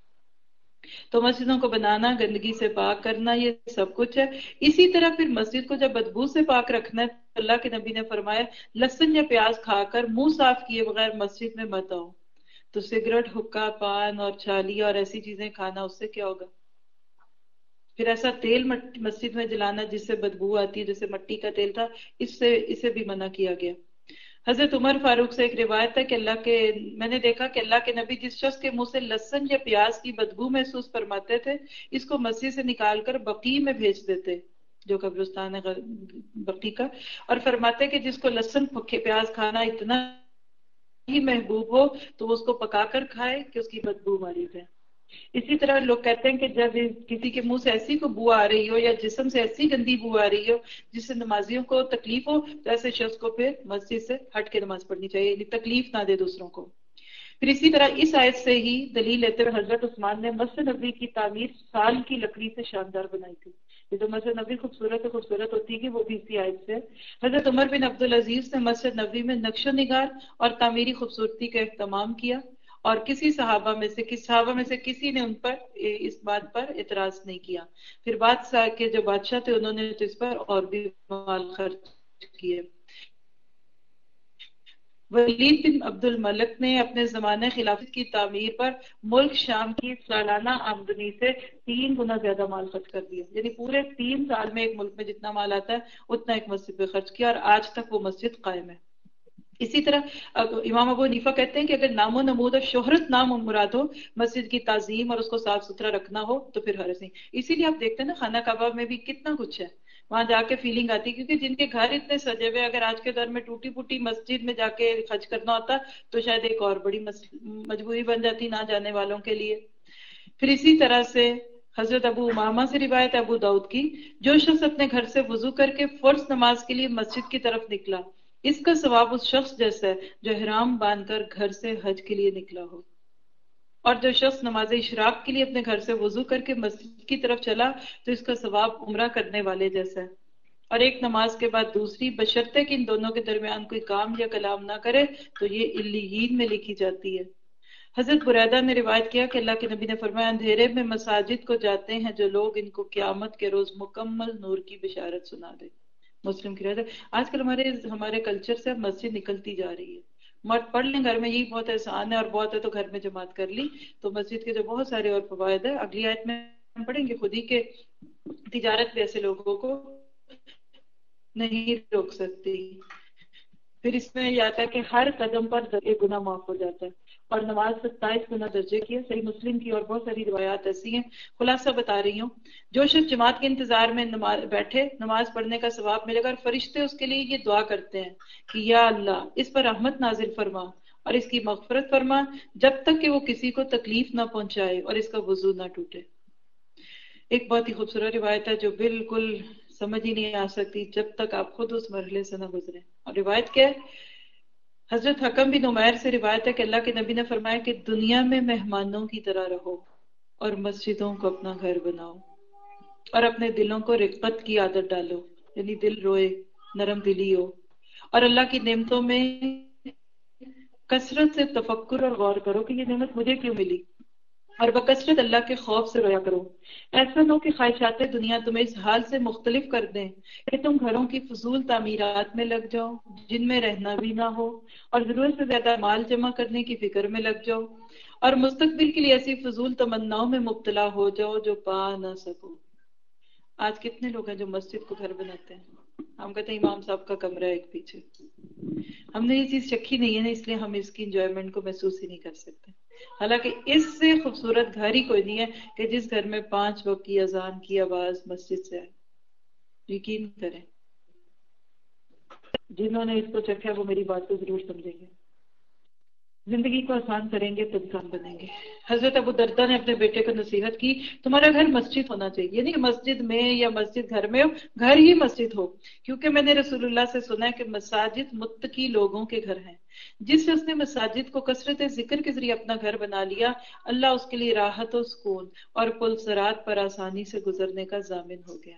تو مسجدوں کو بنانا، گندگی سے پاک کرنا، یہ سب کچھ ہے. اسی طرح پھر مسجد کو جب بدبو سے پاک رکھنا ہے تو اللہ کے نبی نے فرمایا لہسن یا پیاز کھا کر منہ صاف کیے بغیر مسجد میں مت آؤ. تو سگریٹ، حکا، پان اور چھالی اور ایسی چیزیں کھانا اس سے کیا ہوگا؟ پھر ایسا تیل مسجد میں جلانا جس سے بدبو آتی ہے جیسے مٹی کا تیل تھا، اس سے اسے بھی منع کیا گیا. حضرت عمر فاروق سے ایک روایت ہے کہ اللہ کے میں نے دیکھا کہ اللہ کے نبی جس شخص کے منہ سے لہسن یا پیاز کی بدبو محسوس فرماتے تھے اس کو مسجد سے نکال کر بقیع میں بھیج دیتے جو قبرستان ہے بقیع کا، اور فرماتے کہ جس کو لہسن پیاز کھانا اتنا ہی محبوب ہو تو وہ اس کو پکا کر کھائے کہ اس کی بدبو ماری جائے. اسی طرح لوگ کہتے ہیں کہ جب کسی کے منہ سے ایسی کو بو آ رہی ہو یا جسم سے ایسی گندی بو آ رہی ہو جس سے نمازیوں کو تکلیف ہو تو ایسے شخص کو پھر مسجد سے ہٹ کے نماز پڑھنی چاہیے، یعنی تکلیف نہ دے دوسروں کو. پھر اسی طرح اس آیت سے ہی دلیل لیتے ہوئے حضرت عثمان نے مسجد نبوی کی تعمیر سال کی لکڑی سے شاندار بنائی تھی. یہ جو مسجد نبوی خوبصورت خوبصورت ہوتی ہے وہ بھی اسی آیت سے. حضرت عمر بن عبدالعزیز نے مسجد نبوی میں نقش و نگار اور تعمیری خوبصورتی کا اہتمام کیا اور کسی صحابہ میں سے کس صحابہ میں سے کسی نے ان پر اس بات پر اعتراض نہیں کیا. پھر بادشاہ کے جو بادشاہ تھے انہوں نے تو اس پر اور بھی مال خرچ کیے. ولید بن عبد الملک نے اپنے زمانے خلافت کی تعمیر پر ملک شام کی سالانہ آمدنی سے تین گنا زیادہ مال خرچ کر دیا. یعنی پورے تین سال میں ایک ملک میں جتنا مال آتا ہے اتنا ایک مسجد پہ خرچ کیا اور آج تک وہ مسجد قائم ہے. اسی طرح امام ابو حنیفہ کہتے ہیں کہ اگر نام و نمود اور شہرت نام و مراد ہو، مسجد کی تعظیم اور اس کو صاف ستھرا رکھنا ہو تو پھر حرج نہیں. اسی لیے آپ دیکھتے ہیں نا خانہ کعبہ میں بھی کتنا کچھ ہے، وہاں جا کے فیلنگ آتی ہے کیونکہ جن کے گھر اتنے سجے ہوئے اگر آج کے دور میں ٹوٹی پوٹی مسجد میں جا کے خرچ کرنا ہوتا تو شاید ایک اور بڑی مجبوری بن جاتی نہ جانے والوں کے لیے. پھر اسی طرح سے حضرت ابو امامہ سے روایت ابو داؤد کی، جو شخص اپنے گھر سے وضو کر کے فرض نماز کے لیے مسجد کی طرف نکلا اس کا ثواب اس شخص جیسا ہے جو احرام باندھ کر گھر سے حج کے لیے نکلا ہو. اور جو شخص نماز اشراق کے لیے اپنے گھر سے وضو کر کے مسجد کی طرف چلا تو اس کا ثواب عمرہ کرنے والے جیسا ہے. اور ایک نماز کے بعد دوسری بشرطے کہ ان دونوں کے درمیان کوئی کام یا کلام نہ کرے تو یہ علیین میں لکھی جاتی ہے. حضرت بریدہ نے روایت کیا کہ اللہ کے نبی نے فرمایا اندھیرے میں مساجد کو جاتے ہیں جو لوگ ان کو قیامت کے روز مکمل نور کی بشارت سنا دے. مسلم کی روایت ہے. آج کل ہمارے ہمارے کلچر سے مسجد نکلتی جا رہی ہے. مرد پڑھ لیں گھر میں یہی بہت احسان ہے اور بہت ہے تو گھر میں جماعت کر لی تو مسجد کے جو بہت سارے اور فوائد ہے. اگلی آیت میں ہم پڑھیں گے خود ہی کہ تجارت بھی ایسے لوگوں کو نہیں روک سکتی. پھر اس میں یہ آتا ہے کہ ہر قدم پر ایک گناہ معاف ہو جاتا ہے, اور نماز ستائیس گنا درجے کی ہے. صحیح مسلم کی اور بہت ساری روایات ایسی ہیں. خلاصہ بتا رہی ہوں, جو شخص جماعت کے انتظار میں نماز بیٹھے, نماز پڑھنے کا ثواب ملے گا, اور فرشتے اس کے لیے یہ دعا کرتے ہیں کہ یا اللہ اس پر رحمت نازل فرما اور اس کی مغفرت فرما جب تک کہ وہ کسی کو تکلیف نہ پہنچائے اور اس کا وضو نہ ٹوٹے. ایک بہت ہی خوبصورت روایت ہے جو بالکل سمجھ ہی نہیں آ سکتی جب تک آپ خود اس مرحلے سے نہ گزرے. اور روایت کیا ہے؟ حضرت حکم بن عمیر سے روایت ہے کہ اللہ کے نبی نے فرمایا کہ دنیا میں مہمانوں کی طرح رہو اور مسجدوں کو اپنا گھر بناؤ, اور اپنے دلوں کو رقت کی عادت ڈالو, یعنی دل روئے, نرم دلی ہو, اور اللہ کی نعمتوں میں کثرت سے تفکر اور غور کرو کہ یہ نعمت مجھے کیوں ملی, اور بکثرت اللہ کے خوف سے رویا کرو. ایسا نہ ہو کہ خواہشات دنیا تمہیں اس حال سے مختلف کر دیں کہ تم گھروں کی فضول تعمیرات میں لگ جاؤ جن میں رہنا بھی نہ ہو, اور ضرورت سے زیادہ مال جمع کرنے کی فکر میں لگ جاؤ, اور مستقبل کے لیے ایسی فضول تمناؤں میں مبتلا ہو جاؤ جو پا نہ سکو. آج کتنے لوگ ہیں جو مسجد کو گھر بناتے ہیں؟ ہم کہتے ہیں امام صاحب کا کمرہ ہے ایک پیچھے. ہم نے یہ چیز چکھی نہیں ہے نا, اس لیے ہم اس کی انجوائمنٹ کو محسوس ہی نہیں کر سکتے. حالانکہ اس سے خوبصورت گھر ہی کوئی نہیں ہے کہ جس گھر میں پانچ وقت کی اذان کی آواز مسجد سے آئے. یقین کریں, جنہوں نے اس کو چکھا وہ میری بات کو ضرور سمجھیں گے. زندگی کو آسان کریں گے تو انسان بنیں گے. حضرت ابو درداء نے اپنے بیٹے کو نصیحت کی, تمہارا گھر مسجد ہونا چاہیے, یعنی کہ مسجد میں یا مسجد گھر میں ہو, گھر ہی مسجد ہو, کیونکہ میں نے رسول اللہ سے سنا ہے کہ مساجد متقی لوگوں کے گھر ہیں. جس شخص نے مساجد کو کثرت ذکر کے ذریعے اپنا گھر بنا لیا, اللہ اس کے لیے راحت و سکون اور پل صراط پر آسانی سے گزرنے کا ضامن ہو گیا.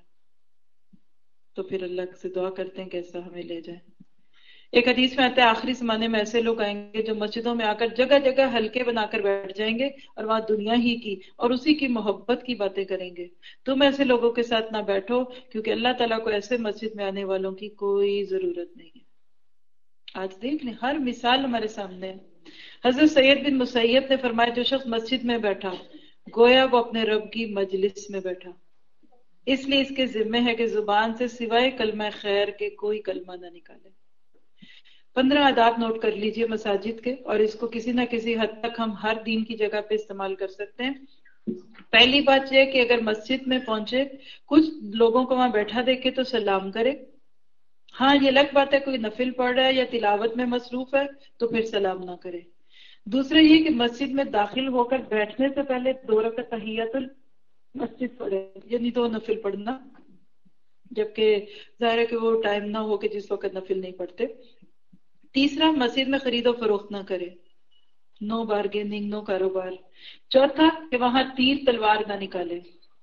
تو پھر اللہ سے دعا کرتے ہیں کہ ایسا ہمیں لے جائے. ایک حدیث میں آتا ہے آخری زمانے میں ایسے لوگ آئیں گے جو مسجدوں میں آ کر جگہ جگہ حلقے بنا کر بیٹھ جائیں گے اور وہاں دنیا ہی کی اور اسی کی محبت کی باتیں کریں گے. تم ایسے لوگوں کے ساتھ نہ بیٹھو, کیونکہ اللہ تعالیٰ کو ایسے مسجد میں آنے والوں کی کوئی ضرورت نہیں ہے. آج دیکھ لیں, ہر مثال ہمارے سامنے ہے. حضرت سید بن مسیب نے فرمایا جو شخص مسجد میں بیٹھا گویا وہ اپنے رب کی مجلس میں بیٹھا, اس لیے اس کے ذمہ ہے کہ زبان سے سوائے کلمہ خیر کے کوئی کلمہ نہ نکالے. پندرہ آداب نوٹ کر لیجئے مساجد کے, اور اس کو کسی نہ کسی حد تک ہم ہر دین کی جگہ پہ استعمال کر سکتے ہیں. پہلی بات یہ ہے کہ اگر مسجد میں پہنچے کچھ لوگوں کو وہاں بیٹھا دیکھے تو سلام کرے. ہاں یہ الگ بات ہے کوئی نفل پڑھ رہا ہے یا تلاوت میں مصروف ہے تو پھر سلام نہ کرے. دوسرا یہ کہ مسجد میں داخل ہو کر بیٹھنے سے پہلے دو رکعت تحیت المسجد پڑھے, یعنی دو نفل پڑھنا, جبکہ ظاہر ہے کہ وہ ٹائم نہ ہو کہ جس وقت نفل نہیں پڑھتے. تیسرا, مسجد میں خرید و فروخت نہ کرے, نو بارگیننگ, نو کاروبار. چوتھا کہ وہاں تیر تلوار نہ نکالے,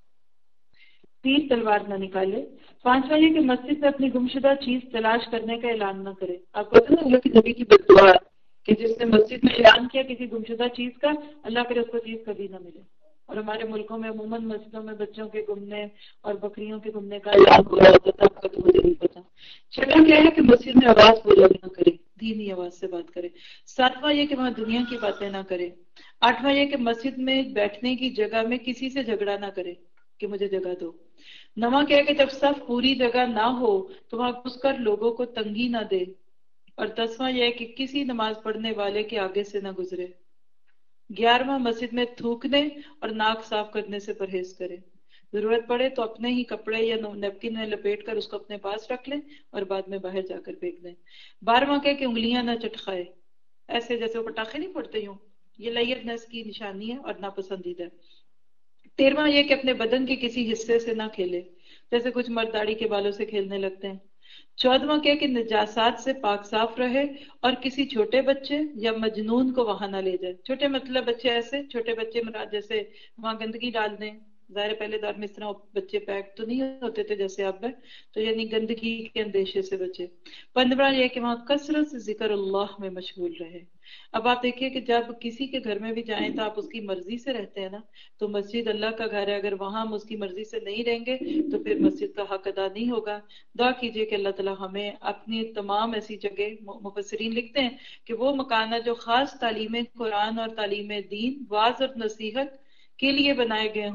تیر تلوار نہ نکالے. پانچواں یہ کہ مسجد میں اپنی گمشدہ چیز تلاش کرنے کا اعلان نہ کرے. آپ کو پتہ ہے اللہ کی نبی کی بددعا کہ جس نے مسجد میں اعلان کیا کسی گمشدہ چیز کا, اللہ کرے اس کو چیز کبھی نہ ملے. اور ہمارے ملکوں میں عموماً مسجدوں میں بچوں کے گھومنے اور بکریوں کے گھومنے کا اعلان ہوا ہوتا تھا, آپ کا تو مجھے نہیں پتا. چھٹا کیا ہے کہ مسجد میں آواز بلند نہ کرے, دینی آواز سے بات کرے. ساتواں یہ کہ وہاں دنیا کی باتیں نہ کرے. آٹھواں یہ کہ مسجد میں بیٹھنے کی جگہ میں کسی سے جھگڑا نہ کرے کہ مجھے جگہ دو. نواں کیا ہے کہ جب صف پوری جگہ نہ ہو تو وہاں گھس کر لوگوں کو تنگی نہ دے. اور دسواں یہ ہے کہ کسی نماز پڑھنے والے کے آگے سے نہ گزرے. گیارہواں, مسجد میں تھوکنے اور ناک صاف کرنے سے پرہیز کرے. ضرورت پڑے تو اپنے ہی کپڑے یا نیپکن میں لپیٹ کر اس کو اپنے پاس رکھ لیں اور بعد میں باہر جا کر پھینک دیں. بارہواں کہ کہ انگلیاں نہ چٹکائے, ایسے جیسے وہ پٹاخے نہیں پڑتے یوں, یہ لیتنس کی نشانی ہے اور ناپسندیدہ ہے. تیرہواں یہ کہ اپنے بدن کے کسی حصے سے نہ کھیلے, جیسے کچھ مرد داڑھی کے بالوں سے کھیلنے لگتے ہیں. چودہواں کیا کہ نجاسات سے پاک صاف رہے اور کسی چھوٹے بچے یا مجنون کو وہاں نہ لے جائے. چھوٹے مطلب بچے ایسے چھوٹے بچے مراد جیسے وہاں گندگی ڈال دیں. ظاہر پہلے دور میں اس طرح بچے پیک تو نہیں ہوتے تھے جیسے اب ہے, تو یعنی گندگی کے اندیشے سے بچے. پندرہ یہ کہ وہاں کثرت سے ذکر اللہ میں مشغول رہے. اب آپ دیکھیے کہ جب کسی کے گھر میں بھی جائیں تو آپ اس کی مرضی سے رہتے ہیں نا, تو مسجد اللہ کا گھر ہے, اگر وہاں ہم اس کی مرضی سے نہیں رہیں گے تو پھر مسجد کا حق ادا نہیں ہوگا. دعا کیجئے کہ اللہ تعالی ہمیں اپنی تمام ایسی جگہ, مفسرین لکھتے ہیں کہ وہ مکان ہے جو خاص تعلیم قرآن اور تعلیم دین, واعظ اور نصیحت کے لیے بنائے گئے ہوں,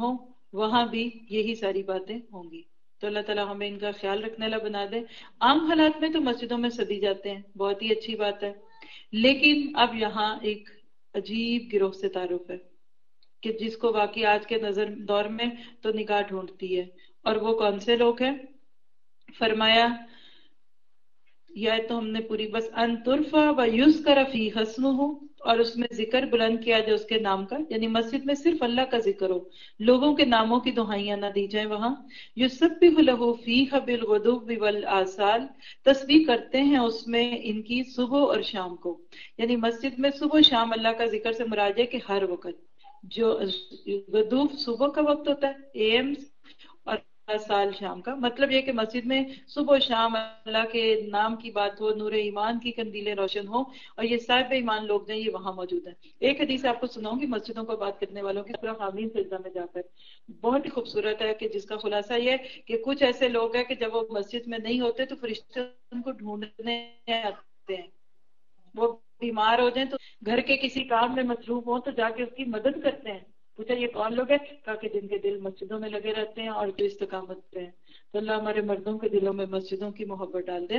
وہاں بھی یہی ساری باتیں ہوں گی. تو اللہ تعالیٰ ہمیں ان کا خیال رکھنے والا بنا دے. عام حالات میں تو مسجدوں میں سبھی جاتے ہیں، بہت ہی اچھی بات ہے، لیکن اب یہاں ایک عجیب گروہ سے تعارف ہے کہ جس کو واقعی آج کے نظر دور میں تو نگاہ ڈھونڈتی ہے. اور وہ کون سے لوگ ہیں؟ فرمایا یا تو ہم نے پوری بس ان ترفع و یذکر فی اسمہ، اور اس میں ذکر بلند کیا جائے اس کے نام کا، یعنی مسجد میں صرف اللہ کا ذکر ہو، لوگوں کے ناموں کی دہائیاں نہ دی جائیں وہاں. یسبح لہ فیہ بالغدو والآصال، تسبیح کرتے ہیں اس میں ان کی صبح اور شام کو. یعنی مسجد میں صبح شام اللہ کا ذکر سے مراد ہے کہ ہر وقت، جو غدو صبح کا وقت ہوتا ہے اے ایم، اور سال شام کا، مطلب یہ کہ مسجد میں صبح و شام اللہ کے نام کی بات ہو، نور ایمان کی قندیلیں روشن ہو، اور یہ صاحب ایمان لوگ ہیں یہ وہاں موجود ہیں. ایک حدیث آپ کو سناؤں گی مسجدوں کو بات کرنے والوں کی، پورا حامین سجدہ میں جا کر، بہت ہی خوبصورت ہے، کہ جس کا خلاصہ یہ ہے کہ کچھ ایسے لوگ ہیں کہ جب وہ مسجد میں نہیں ہوتے تو فرشتے ان کو ڈھونڈنے آتے ہیں. وہ بیمار ہو جائیں تو گھر کے کسی کام میں مصروف ہوں تو جا کے اس کی مدد کرتے ہیں. پوچھا یہ کون لوگ ہیں؟ کہا کہ جن کے دل مسجدوں میں لگے رہتے ہیں اور جو استقامت پہ ہیں. تو اللہ ہمارے مردوں کے دلوں میں مسجدوں کی محبت ڈال دے.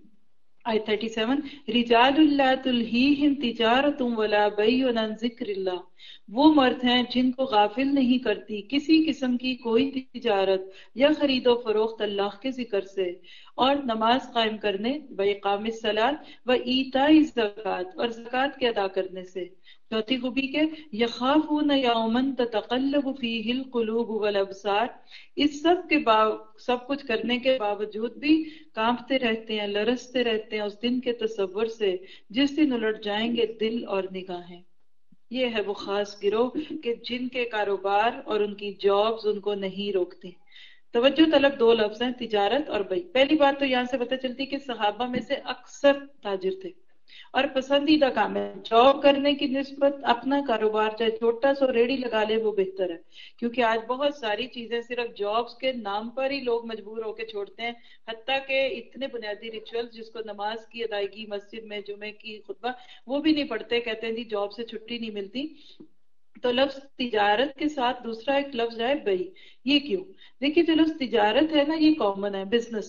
آیت سینتیس، رجال لا تلہیہم تجارت ولا بیع عن ذکر اللہ، وہ مرد ہیں جن کو غافل نہیں کرتی کسی قسم کی کوئی تجارت یا خرید و فروخت اللہ کے ذکر سے اور نماز قائم کرنے، بإقام الصلاۃ و ایتاء الزکوٰۃ، اور زکوٰۃ کے ادا کرنے سے. چوتھی خوبی کے یخافون یوما تتقلب فیہ القلوب والابصار، اس سب کے با... سب کچھ کرنے کے باوجود بھی کانپتے رہتے ہیں، لرزتے رہتے ہیں اس دن کے تصور سے جس دن الٹ جائیں گے دل اور نگاہیں. یہ ہے وہ خاص گروہ کہ جن کے کاروبار اور ان کی جابز ان کو نہیں روکتے. توجہ طلب دو لفظ ہیں، تجارت اور بیع. پہلی بات تو یہاں سے پتہ چلتی کہ صحابہ میں سے اکثر تاجر تھے اور پسندیدہ کام ہے جاب کرنے کی نسبت اپنا کاروبار چاہے چھوٹا سا ریڑھی لگا لے وہ بہتر ہے. کیونکہ آج بہت ساری چیزیں صرف جابز کے نام پر ہی لوگ مجبور ہو کے چھوڑتے ہیں، حتیٰ کہ اتنے بنیادی ریچولز جس کو نماز کی ادائیگی، مسجد میں جمعے کی خطبہ، وہ بھی نہیں پڑھتے، کہتے ہیں جی جاب سے چھٹی نہیں ملتی. تو لفظ تجارت کے ساتھ دوسرا ایک لفظ ہے بیع. یہ کیوں؟ دیکھیے جو لفظ تجارت ہے نا یہ کامن ہے، بزنس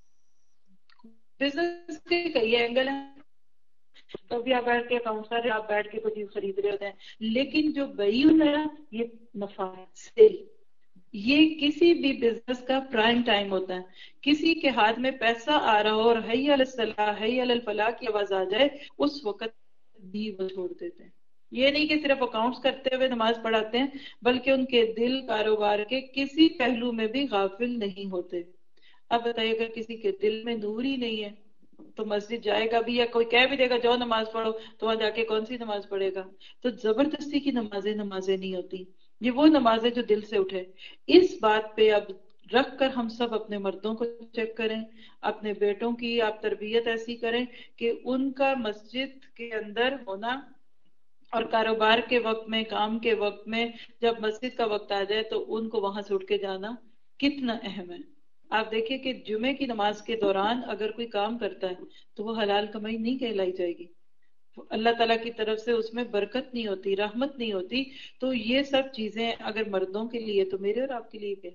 بزنس کے کئی اینگل ہیں. کبھی آپ بیٹھ کے اکاؤنٹ کر رہے آپ بیٹھ کے کوئی چیز خرید رہے ہوتے ہیں، لیکن جو بیع ہے نا یہ نفع ہے، سیل. یہ کسی بھی بزنس کا پرائم ٹائم ہوتا ہے. کسی کے ہاتھ میں پیسہ آ رہا ہو اور حی علی الصلاح حی علی الفلاح کی آواز آ جائے اس وقت بھی وہ چھوڑ دیتے ہیں. یہ نہیں کہ صرف اکاؤنٹس کرتے ہوئے نماز پڑھاتے ہیں، بلکہ ان کے دل کاروبار کے کسی پہلو میں بھی غافل نہیں ہوتے. اب بتائیے اگر کسی کے دل میں نور ہی نہیں ہے تو مسجد جائے گا بھی، یا کوئی کہہ بھی دے گا جاؤ نماز پڑھو تو وہاں جا کے کون سی نماز پڑھے گا؟ تو زبردستی کی نمازیں نمازیں نہیں ہوتی، یہ وہ نمازیں جو دل سے اٹھے. اس بات پہ اب رکھ کر ہم سب اپنے مردوں کو چیک کریں، اپنے بیٹوں کی آپ تربیت ایسی کریں کہ ان کا مسجد کے اندر ہونا اور کاروبار کے وقت میں، کام کے وقت میں جب مسجد کا وقت آ جائے تو ان کو وہاں سے اٹھ کے جانا کتنا اہم ہے. آپ دیکھیں کہ جمعے کی نماز کے دوران اگر کوئی کام کرتا ہے تو وہ حلال کمائی نہیں کہلائی جائے گی، اللہ تعالیٰ کی طرف سے اس میں برکت نہیں ہوتی، رحمت نہیں ہوتی. تو یہ سب چیزیں اگر مردوں کے لیے تو میرے اور آپ کے لیے کیا.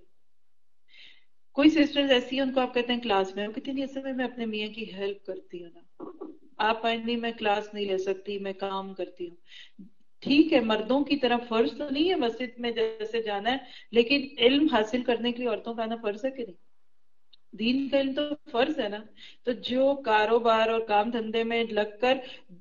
کوئی سسٹرز ایسی ہیں ان کو آپ کہتے ہیں کلاس میں، وہ کہتی نہیں اصل میں میں اپنے میاں کی ہیلپ کرتی ہوں نا، آپ آئندی میں کلاس نہیں لے سکتی، میں کام کرتی ہوں. ٹھیک ہے مردوں کی طرح فرض تو نہیں ہے مسجد میں جیسے جانا ہے، لیکن علم حاصل کرنے کے لیے عورتوں کا آنا فرض ہے کہ نہیں؟ دین کا علم تو فرض ہے نا. تو جو کاروبار اور کام دھندے میں لگ کر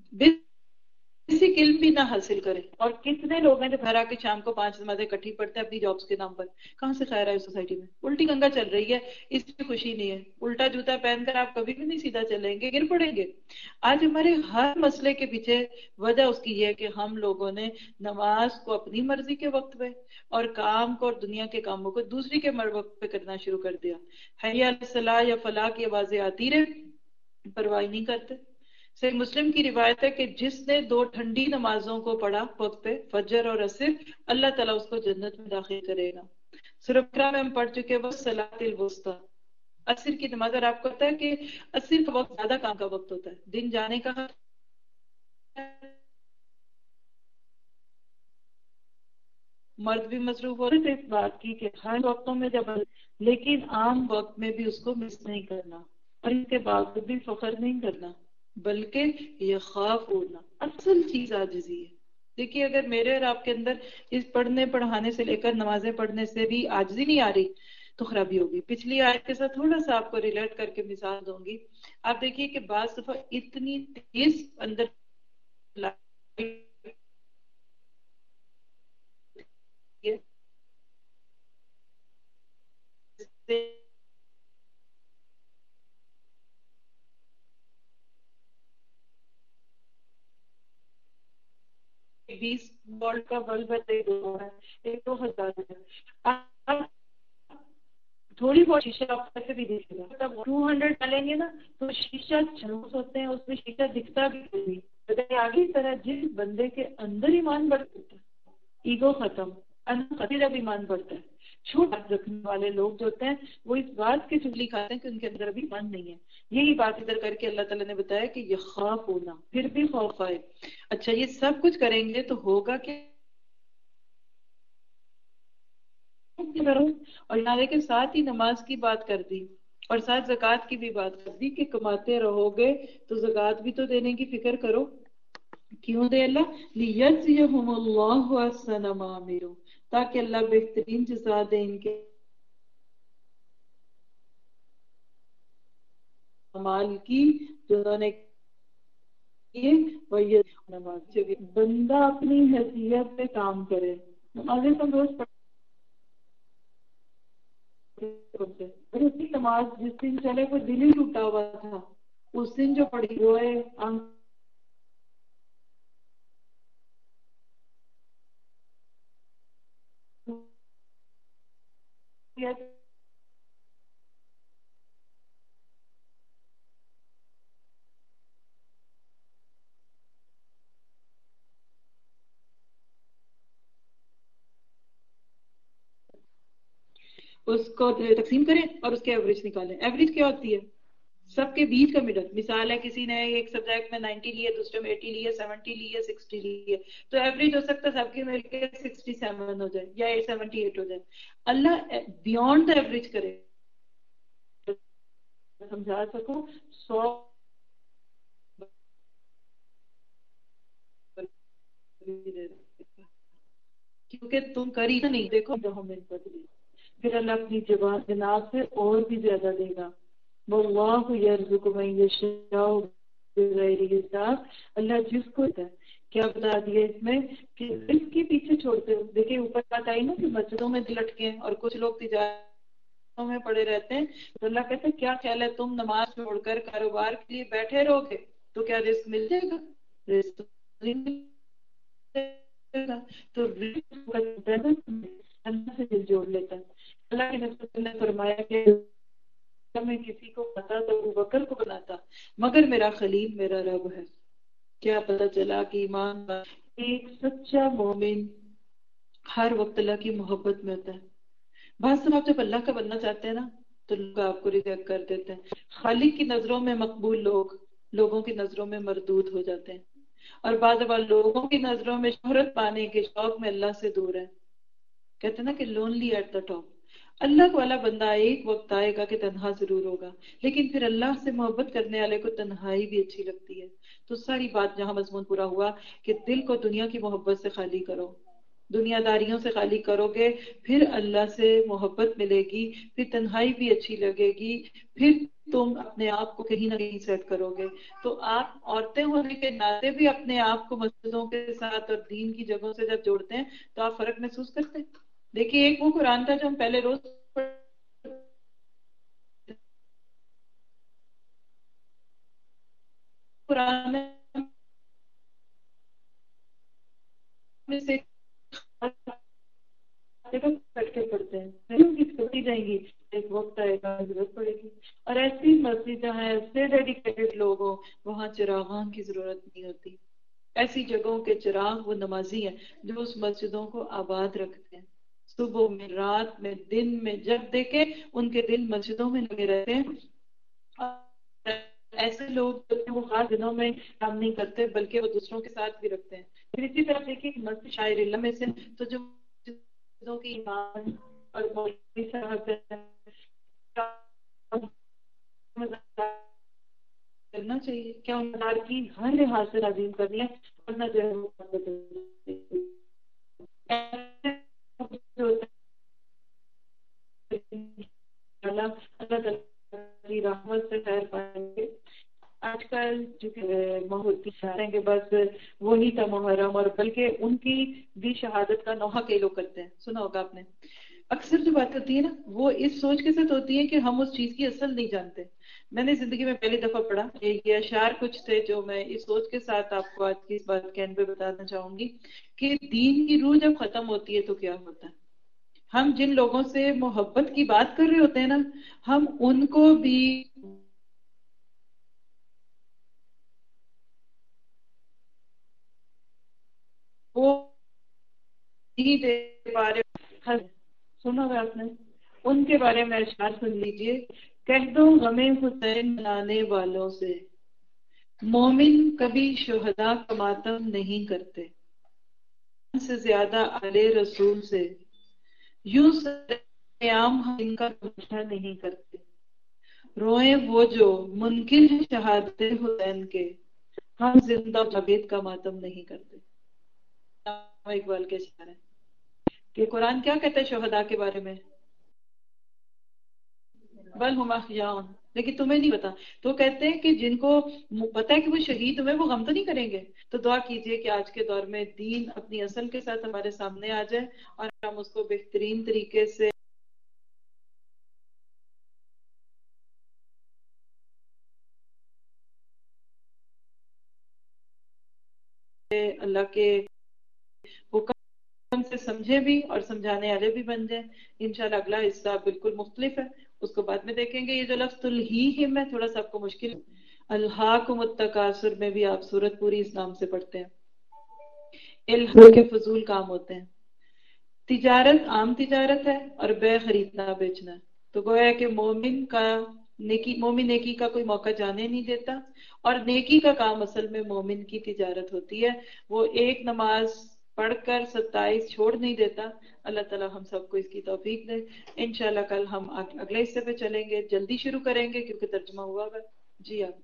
بیسک علم بھی نہ حاصل کرے، اور کتنے لوگ ہیں جو گھر آ کے شام کو پانچ نمازیں اکٹھی پڑھتے ہیں اپنی جابس کے نام پر. کہاں سے خیر ہے سوسائٹی میں؟ الٹی گنگا چل رہی ہے، اس میں خوشی نہیں ہے. الٹا جوتا پہن کر آپ کبھی بھی نہیں سیدھا چلیں گے، گر پڑیں گے. آج ہمارے ہر مسئلے کے پیچھے وجہ اس کی یہ ہے کہ ہم لوگوں نے نماز کو اپنی مرضی کے وقت پہ اور کام کو اور دنیا کے کاموں کو دوسری کے وقت پہ کرنا شروع کر دیا. حی علی الصلاح یا فلاح کی آوازیں آتی رہے، پرواہ نہیں کرتے. صحیح مسلم کی روایت ہے کہ جس نے دو ٹھنڈی نمازوں کو پڑھا وقت پہ، فجر اور عصر، اللہ تعالیٰ اس کو جنت میں داخل کرے گا. سورہ بقرہ میں ہم پڑھ چکے وہ صلاۃ الوسطیٰ، عصر کی نماز. اور آپ کو پتہ ہے کہ عصر کا وقت زیادہ کام کا وقت ہوتا ہے، دن جانے کا مرد بھی مصروف ہو رہے تھے اس بات کی کہ ہر وقتوں میں جب لیکن عام وقت میں بھی اس کو مس نہیں کرنا اور اس کے باوجود بھی فخر نہیں کرنا بلکہ یہ خوف ہونا. اصل چیز عاجزی ہے. دیکھیے اگر میرے اور آپ کے اندر اس پڑھنے پڑھانے سے لے کر نمازیں پڑھنے سے بھی عاجزی نہیں آ رہی تو خرابی ہوگی. پچھلی آیت کے ساتھ تھوڑا سا آپ کو ریلیٹ کر کے مثال دوں گی. آپ دیکھیے کہ بعض دفعہ اتنی تیز اندر بیس وولٹ کا بلب ہے ایک دو ہزار ہے. تھوڑی بہت شیشہ آپ ایسے بھی دیکھے گا تب ٹو ہنڈریڈ ڈالیں گے نا تو شیشہ جھلوس ہوتے ہیں اس میں شیشہ دکھتا بھی نہیں. آگے اس طرح جس بندے کے اندر ایمان بڑھتا ہے ایگو ختم خطیرہ ایمان بڑھتا ہے. چھوٹ رکھنے والے لوگ جو ہوتے ہیں وہ اس بات کی چگلی کھاتے ہیں کہ ان کے اندر ابھی ایمان نہیں ہے. یہی بات ادھر کر کے اللہ تعالیٰ نے بتایا کہ یہ خوف ہونا پھر بھی خوف آئے. اچھا یہ سب کچھ کریں گے تو ہوگا کہ اور یہاں کے ساتھ ہی نماز کی بات کر دی اور ساتھ زکوٰۃ کی بھی بات کر دی کہ کماتے رہو گے تو زکوٰۃ بھی تو دینے کی فکر کرو. کیوں دے اللہ لیجزیہم اللہ احسن ما عملوا تاکہ اللہ بہترین جزا دے ان کے اعمال کی جو انہوں نے کیے. بندہ اپنی حیثیت پہ کام کرے. نمازیں تو روز پڑھ اسی نماز جس دن چلے کوئی دل ہی ٹوٹا ہوا تھا اس دن جو پڑھی روئے اس کو تقسیم کریں اور اس کے ایوریج نکالیں. ایوریج کیا ہوتی ہے؟ سب کے بیچ کا مڈل. مثال ہے کسی نے ایک سبجیکٹ میں نائنٹی لیے دوسرے میں ایٹی لیے سیونٹی لیے سکسٹی لیے تو ایوریج ہو سکتا ہے سب کے مل کے سکسٹی سیون ہو جائے یا سیونٹی ایٹ ہو جائے. اللہ بیونڈ دا ایوریج کرے سمجھا سکوں سو کیونکہ تم کری نہیں دیکھو جو ہمیں بدلی پھر اللہ اپنی جواب جناب سے اور بھی زیادہ دے گا. واللہ یرزق من یشاء بغیر حساب. اللہ جس کو ہے کیا بتا دیا اس میں کہ اس کے پیچھے چھوڑتے ہو. دیکھیں اوپر بات آئی نا کہ مسجدوں میں لٹکے اور کچھ لوگ تجارتوں میں پڑے رہتے ہیں تو اللہ کہتے ہیں کیا خیال ہے تم نماز چھوڑ کر کاروبار کے لیے بیٹھے رہو گے تو کیا رزق مل جائے گا؟ رزق تو اللہ سے دل جوڑ لیتا ہے. اللہ کے نبی نے فرمایا کہ میں کسی کو پتا تو ابو بکر کو بناتا مگر میرا خلیل میرا رب ہے. کیا پتا چلا کہ ایمان ایک سچا مومن ہر وقت اللہ کی محبت میں ہوتا ہے. بعض سب آپ جب اللہ کا بننا چاہتے ہیں نا تو لوگ آپ کو ریجیکٹ کر دیتے ہیں. خالق کی نظروں میں مقبول لوگ لوگوں کی نظروں میں مردود ہو جاتے ہیں اور بعض بار لوگوں کی نظروں میں شہرت پانے کے شوق میں اللہ سے دور ہے. کہتے ہیں نا کہ لونلی ایٹ دا ٹاپ. اللہ والا بندہ ایک وقت آئے گا کہ تنہا ضرور ہوگا لیکن پھر اللہ سے محبت کرنے والے کو تنہائی بھی اچھی لگتی ہے. تو ساری بات جہاں مضمون پورا ہوا کہ دل کو دنیا کی محبت سے خالی کرو. دنیا داریوں سے خالی کرو گے پھر اللہ سے محبت ملے گی پھر تنہائی بھی اچھی لگے گی پھر تم اپنے آپ کو کہیں نہ کہیں سیٹ کرو گے. تو آپ عورتیں ہونے کے ناطے بھی اپنے آپ کو مسجدوں کے ساتھ اور دین کی جگہوں سے جب جوڑتے ہیں تو آپ فرق محسوس کرتے ہیں. دیکھیے ایک وہ قرآن تھا جو ہم پہلے روز قرآن میں سے بیٹھ کے پڑھتے ہیں جائیں گی ایک وقت آئے گا ضرورت پڑے گی. اور ایسی مسجد جہاں ایسے ڈیڈیکیٹڈ لوگ ہوں وہاں چراغاں کی ضرورت نہیں ہوتی. ایسی جگہوں کے چراغ وہ نمازی ہیں جو اس مسجدوں کو آباد رکھتے ہیں. صبح میں رات میں دن میں جب دیکھیں ان کے دل مسجدوں میں لگے رہتے ہیں. ایسے لوگ وہ خاص دنوں میں کام نہیں کرتے بلکہ وہ دوسروں کے ساتھ بھی رکھتے ہیں. پھر اسی طرح دیکھیے مسجد شاعر اللہ میں سے تو جو چیزوں کی ایمان اور مولوی صاحب کرنا چاہیے؟ کیا مدار کی ہر لحاظ سے عظیم کرنی ہے ورنہ جو ہے اللہ تعالیٰ کی رحمت سے خیر پائیں گے. آج کل جو محرم کے بس وہی تھا محرم، اور بلکہ ان کی بھی شہادت کا نوحہ کئی لوگ کرتے ہیں. سنا ہوگا آپ نے. اکثر جو بات ہوتی ہے نا وہ اس سوچ کے ساتھ ہوتی ہے کہ ہم اس چیز کی اصل نہیں جانتے. میں نے زندگی میں پہلی دفعہ پڑھا، یہ اشعار کچھ تھے جو میں اس سوچ کے ساتھ آپ کو آج کی اس بات کے پہ بتانا چاہوں گی کہ دین کی روح جب ختم ہوتی ہے تو کیا ہوتا ہے. ہم جن لوگوں سے محبت کی بات کر رہے ہوتے ہیں نا، ہم ان کو بھی وہ بارے سنا ہے آپ نے، ان کے بارے میں اشعار سن لیجئے. کہہ دو ہمیں حسین منانے والوں سے، مومن کبھی شہداء کا ماتم نہیں کرتے، سے زیادہ آل رسول سے یوں سیام ہم ان کا تماشا نہیں کرتے. روئیں وہ جو منکر ہیں شہادت حسین کے، ہم زندہ جاوید کا ماتم نہیں کرتے. اقبال کے اشعار ہیں کہ قرآن کیا کہتا ہے شہداء کے بارے میں، بل ہم احیاء، لیکن تمہیں نہیں پتا. تو کہتے ہیں کہ جن کو پتا ہے کہ وہ شہید ہوئے وہ غم تو نہیں کریں گے. تو دعا کیجئے کہ آج کے دور میں دین اپنی اصل کے ساتھ ہمارے سامنے آ جائے اور ہم اس کو بہترین طریقے سے اللہ کے حکم سے سمجھے بھی اور سمجھانے والے بھی بن جائیں. انشاءاللہ اگلا حصہ بالکل مختلف ہے، اس کو بعد میں دیکھیں گے. یہ جو لفظ تلہیہم ہے تھوڑا سا آپ کو مشکل ہے. الہاکم التکاثر میں بھی آپ سورت پوری اس نام سے پڑھتے ہیں. الہا کے فضول کام ہوتے ہیں. تجارت عام تجارت ہے اور بے خریدنا بیچنا. تو گویا ہے کہ مومن کا نیکی مومن نیکی کا کوئی موقع جانے نہیں دیتا، اور نیکی کا کام اصل میں مومن کی تجارت ہوتی ہے. وہ ایک نماز پڑھ کر ستائیس چھوڑ نہیں دیتا. اللہ تعالیٰ ہم سب کو اس کی توفیق دے. انشاءاللہ کل ہم اگلے حصے پہ چلیں گے، جلدی شروع کریں گے کیونکہ ترجمہ ہوا ہوگا. جی آپ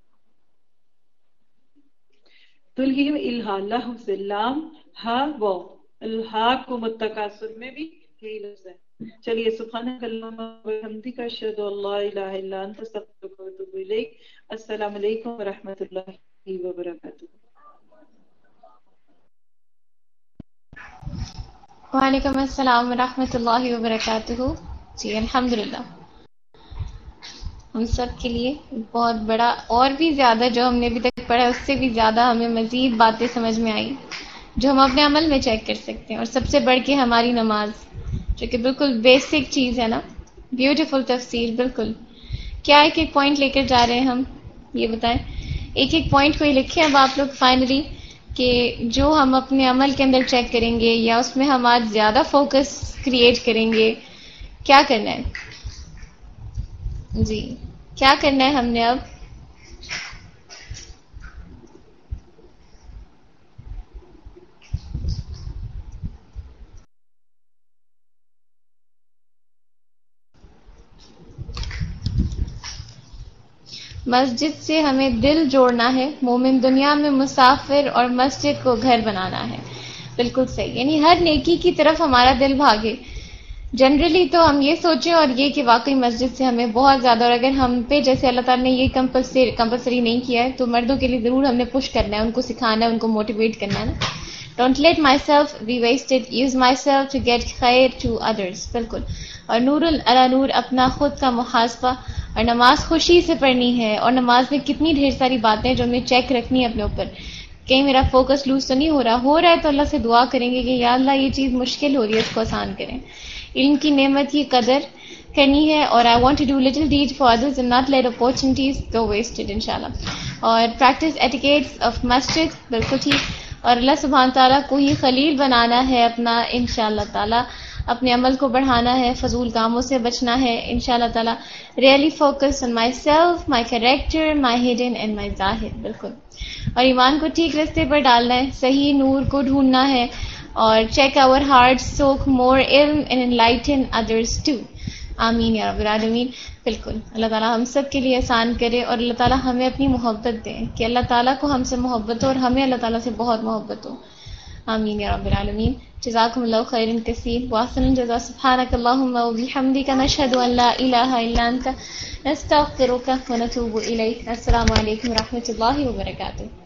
تلہیم الہا لہو سے لام ہا و الہاکم التکاثر میں بھی یہی لفظ ہے. چلیے سبحانک اللہم و بحمدک اشہد ان لا الہ الا انت استغفرک و اتوب الیک. السلام علیکم ورحمۃ اللہ وبرکاتہ. وعلیکم السلام ورحمۃ اللہ وبرکاتہ. جی الحمدللہ ہم سب کے لیے بہت بڑا، اور بھی زیادہ جو ہم نے ابھی تک پڑھا اس سے بھی زیادہ ہمیں مزید باتیں سمجھ میں آئی جو ہم اپنے عمل میں چیک کر سکتے ہیں. اور سب سے بڑھ کے ہماری نماز جو کہ بالکل بیسک چیز ہے نا. بیوٹیفل تفسیر. بالکل کیا ایک ایک پوائنٹ لے کر جا رہے ہیں ہم یہ بتائیں. ایک ایک پوائنٹ کو ہی لکھیں اب آپ لوگ فائنلی کہ جو ہم اپنے عمل کے اندر چیک کریں گے یا اس میں ہم آج زیادہ فوکس کریٹ کریں گے. کیا کرنا ہے جی کیا کرنا ہے ہم نے اب مسجد سے ہمیں دل جوڑنا ہے. مومن دنیا میں مسافر اور مسجد کو گھر بنانا ہے. بالکل صحیح. یعنی ہر نیکی کی طرف ہمارا دل بھاگے. جنرلی تو ہم یہ سوچیں اور یہ کہ واقعی مسجد سے ہمیں بہت زیادہ، اور اگر ہم پہ جیسے اللہ تعالیٰ نے یہ کمپلسری کمپلسری نہیں کیا ہے تو مردوں کے لیے ضرور ہم نے پش کرنا ہے، ان کو سکھانا ہے، ان کو موٹیویٹ کرنا ہے نا. Don't let myself be wasted, use myself to get خیر ٹو ادرس. بالکل. اور نور علی نور، اپنا خود کا محاسبہ. اور نماز خوشی سے پڑھنی ہے، اور نماز میں کتنی ڈھیر ساری باتیں جو ہمیں چیک رکھنی ہے اپنے اوپر. کہیں میرا فوکس لوز تو نہیں ہو رہا ہو رہا ہے تو اللہ سے دعا کریں گے کہ یا اللہ یہ چیز مشکل ہو رہی ہے، اس کو آسان کریں. علم کی نعمت کی قدر کرنی ہے. اور I want to do little deed for others and not let opportunities go wasted انشاءاللہ. اور پریکٹس ایٹیکیٹس آف مسجد. بالکل ٹھیک. اور اللہ سبحانہ تعالیٰ کو ہی خلیل بنانا ہے اپنا انشاءاللہ تعالیٰ. اپنے عمل کو بڑھانا ہے، فضول کاموں سے بچنا ہے انشاءاللہ تعالیٰ. Really focus on myself, my character, my hidden and my ظاہر. بالکل. اور ایمان کو ٹھیک راستے پر ڈالنا ہے، صحیح نور کو ڈھونڈنا ہے، اور check our hearts, soak more ilm and enlighten others too. آمین یا رب العالمین. بالکل اللہ تعالیٰ ہم سب کے لیے آسان کرے اور اللہ تعالیٰ ہمیں اپنی محبت دے کہ اللہ تعالیٰ کو ہم سے محبت ہو اور ہمیں اللہ تعالیٰ سے بہت محبت ہو. آمین یا رب العالمین. جزاکم اللہ خیرا کثیر واحسن الجزاء. سبحانک اللہم وبحمدک نشہد ان لا الہ الا انت نستغفرک ونتوب الیک. السلام علیکم ورحمۃ اللہ وبرکاتہ.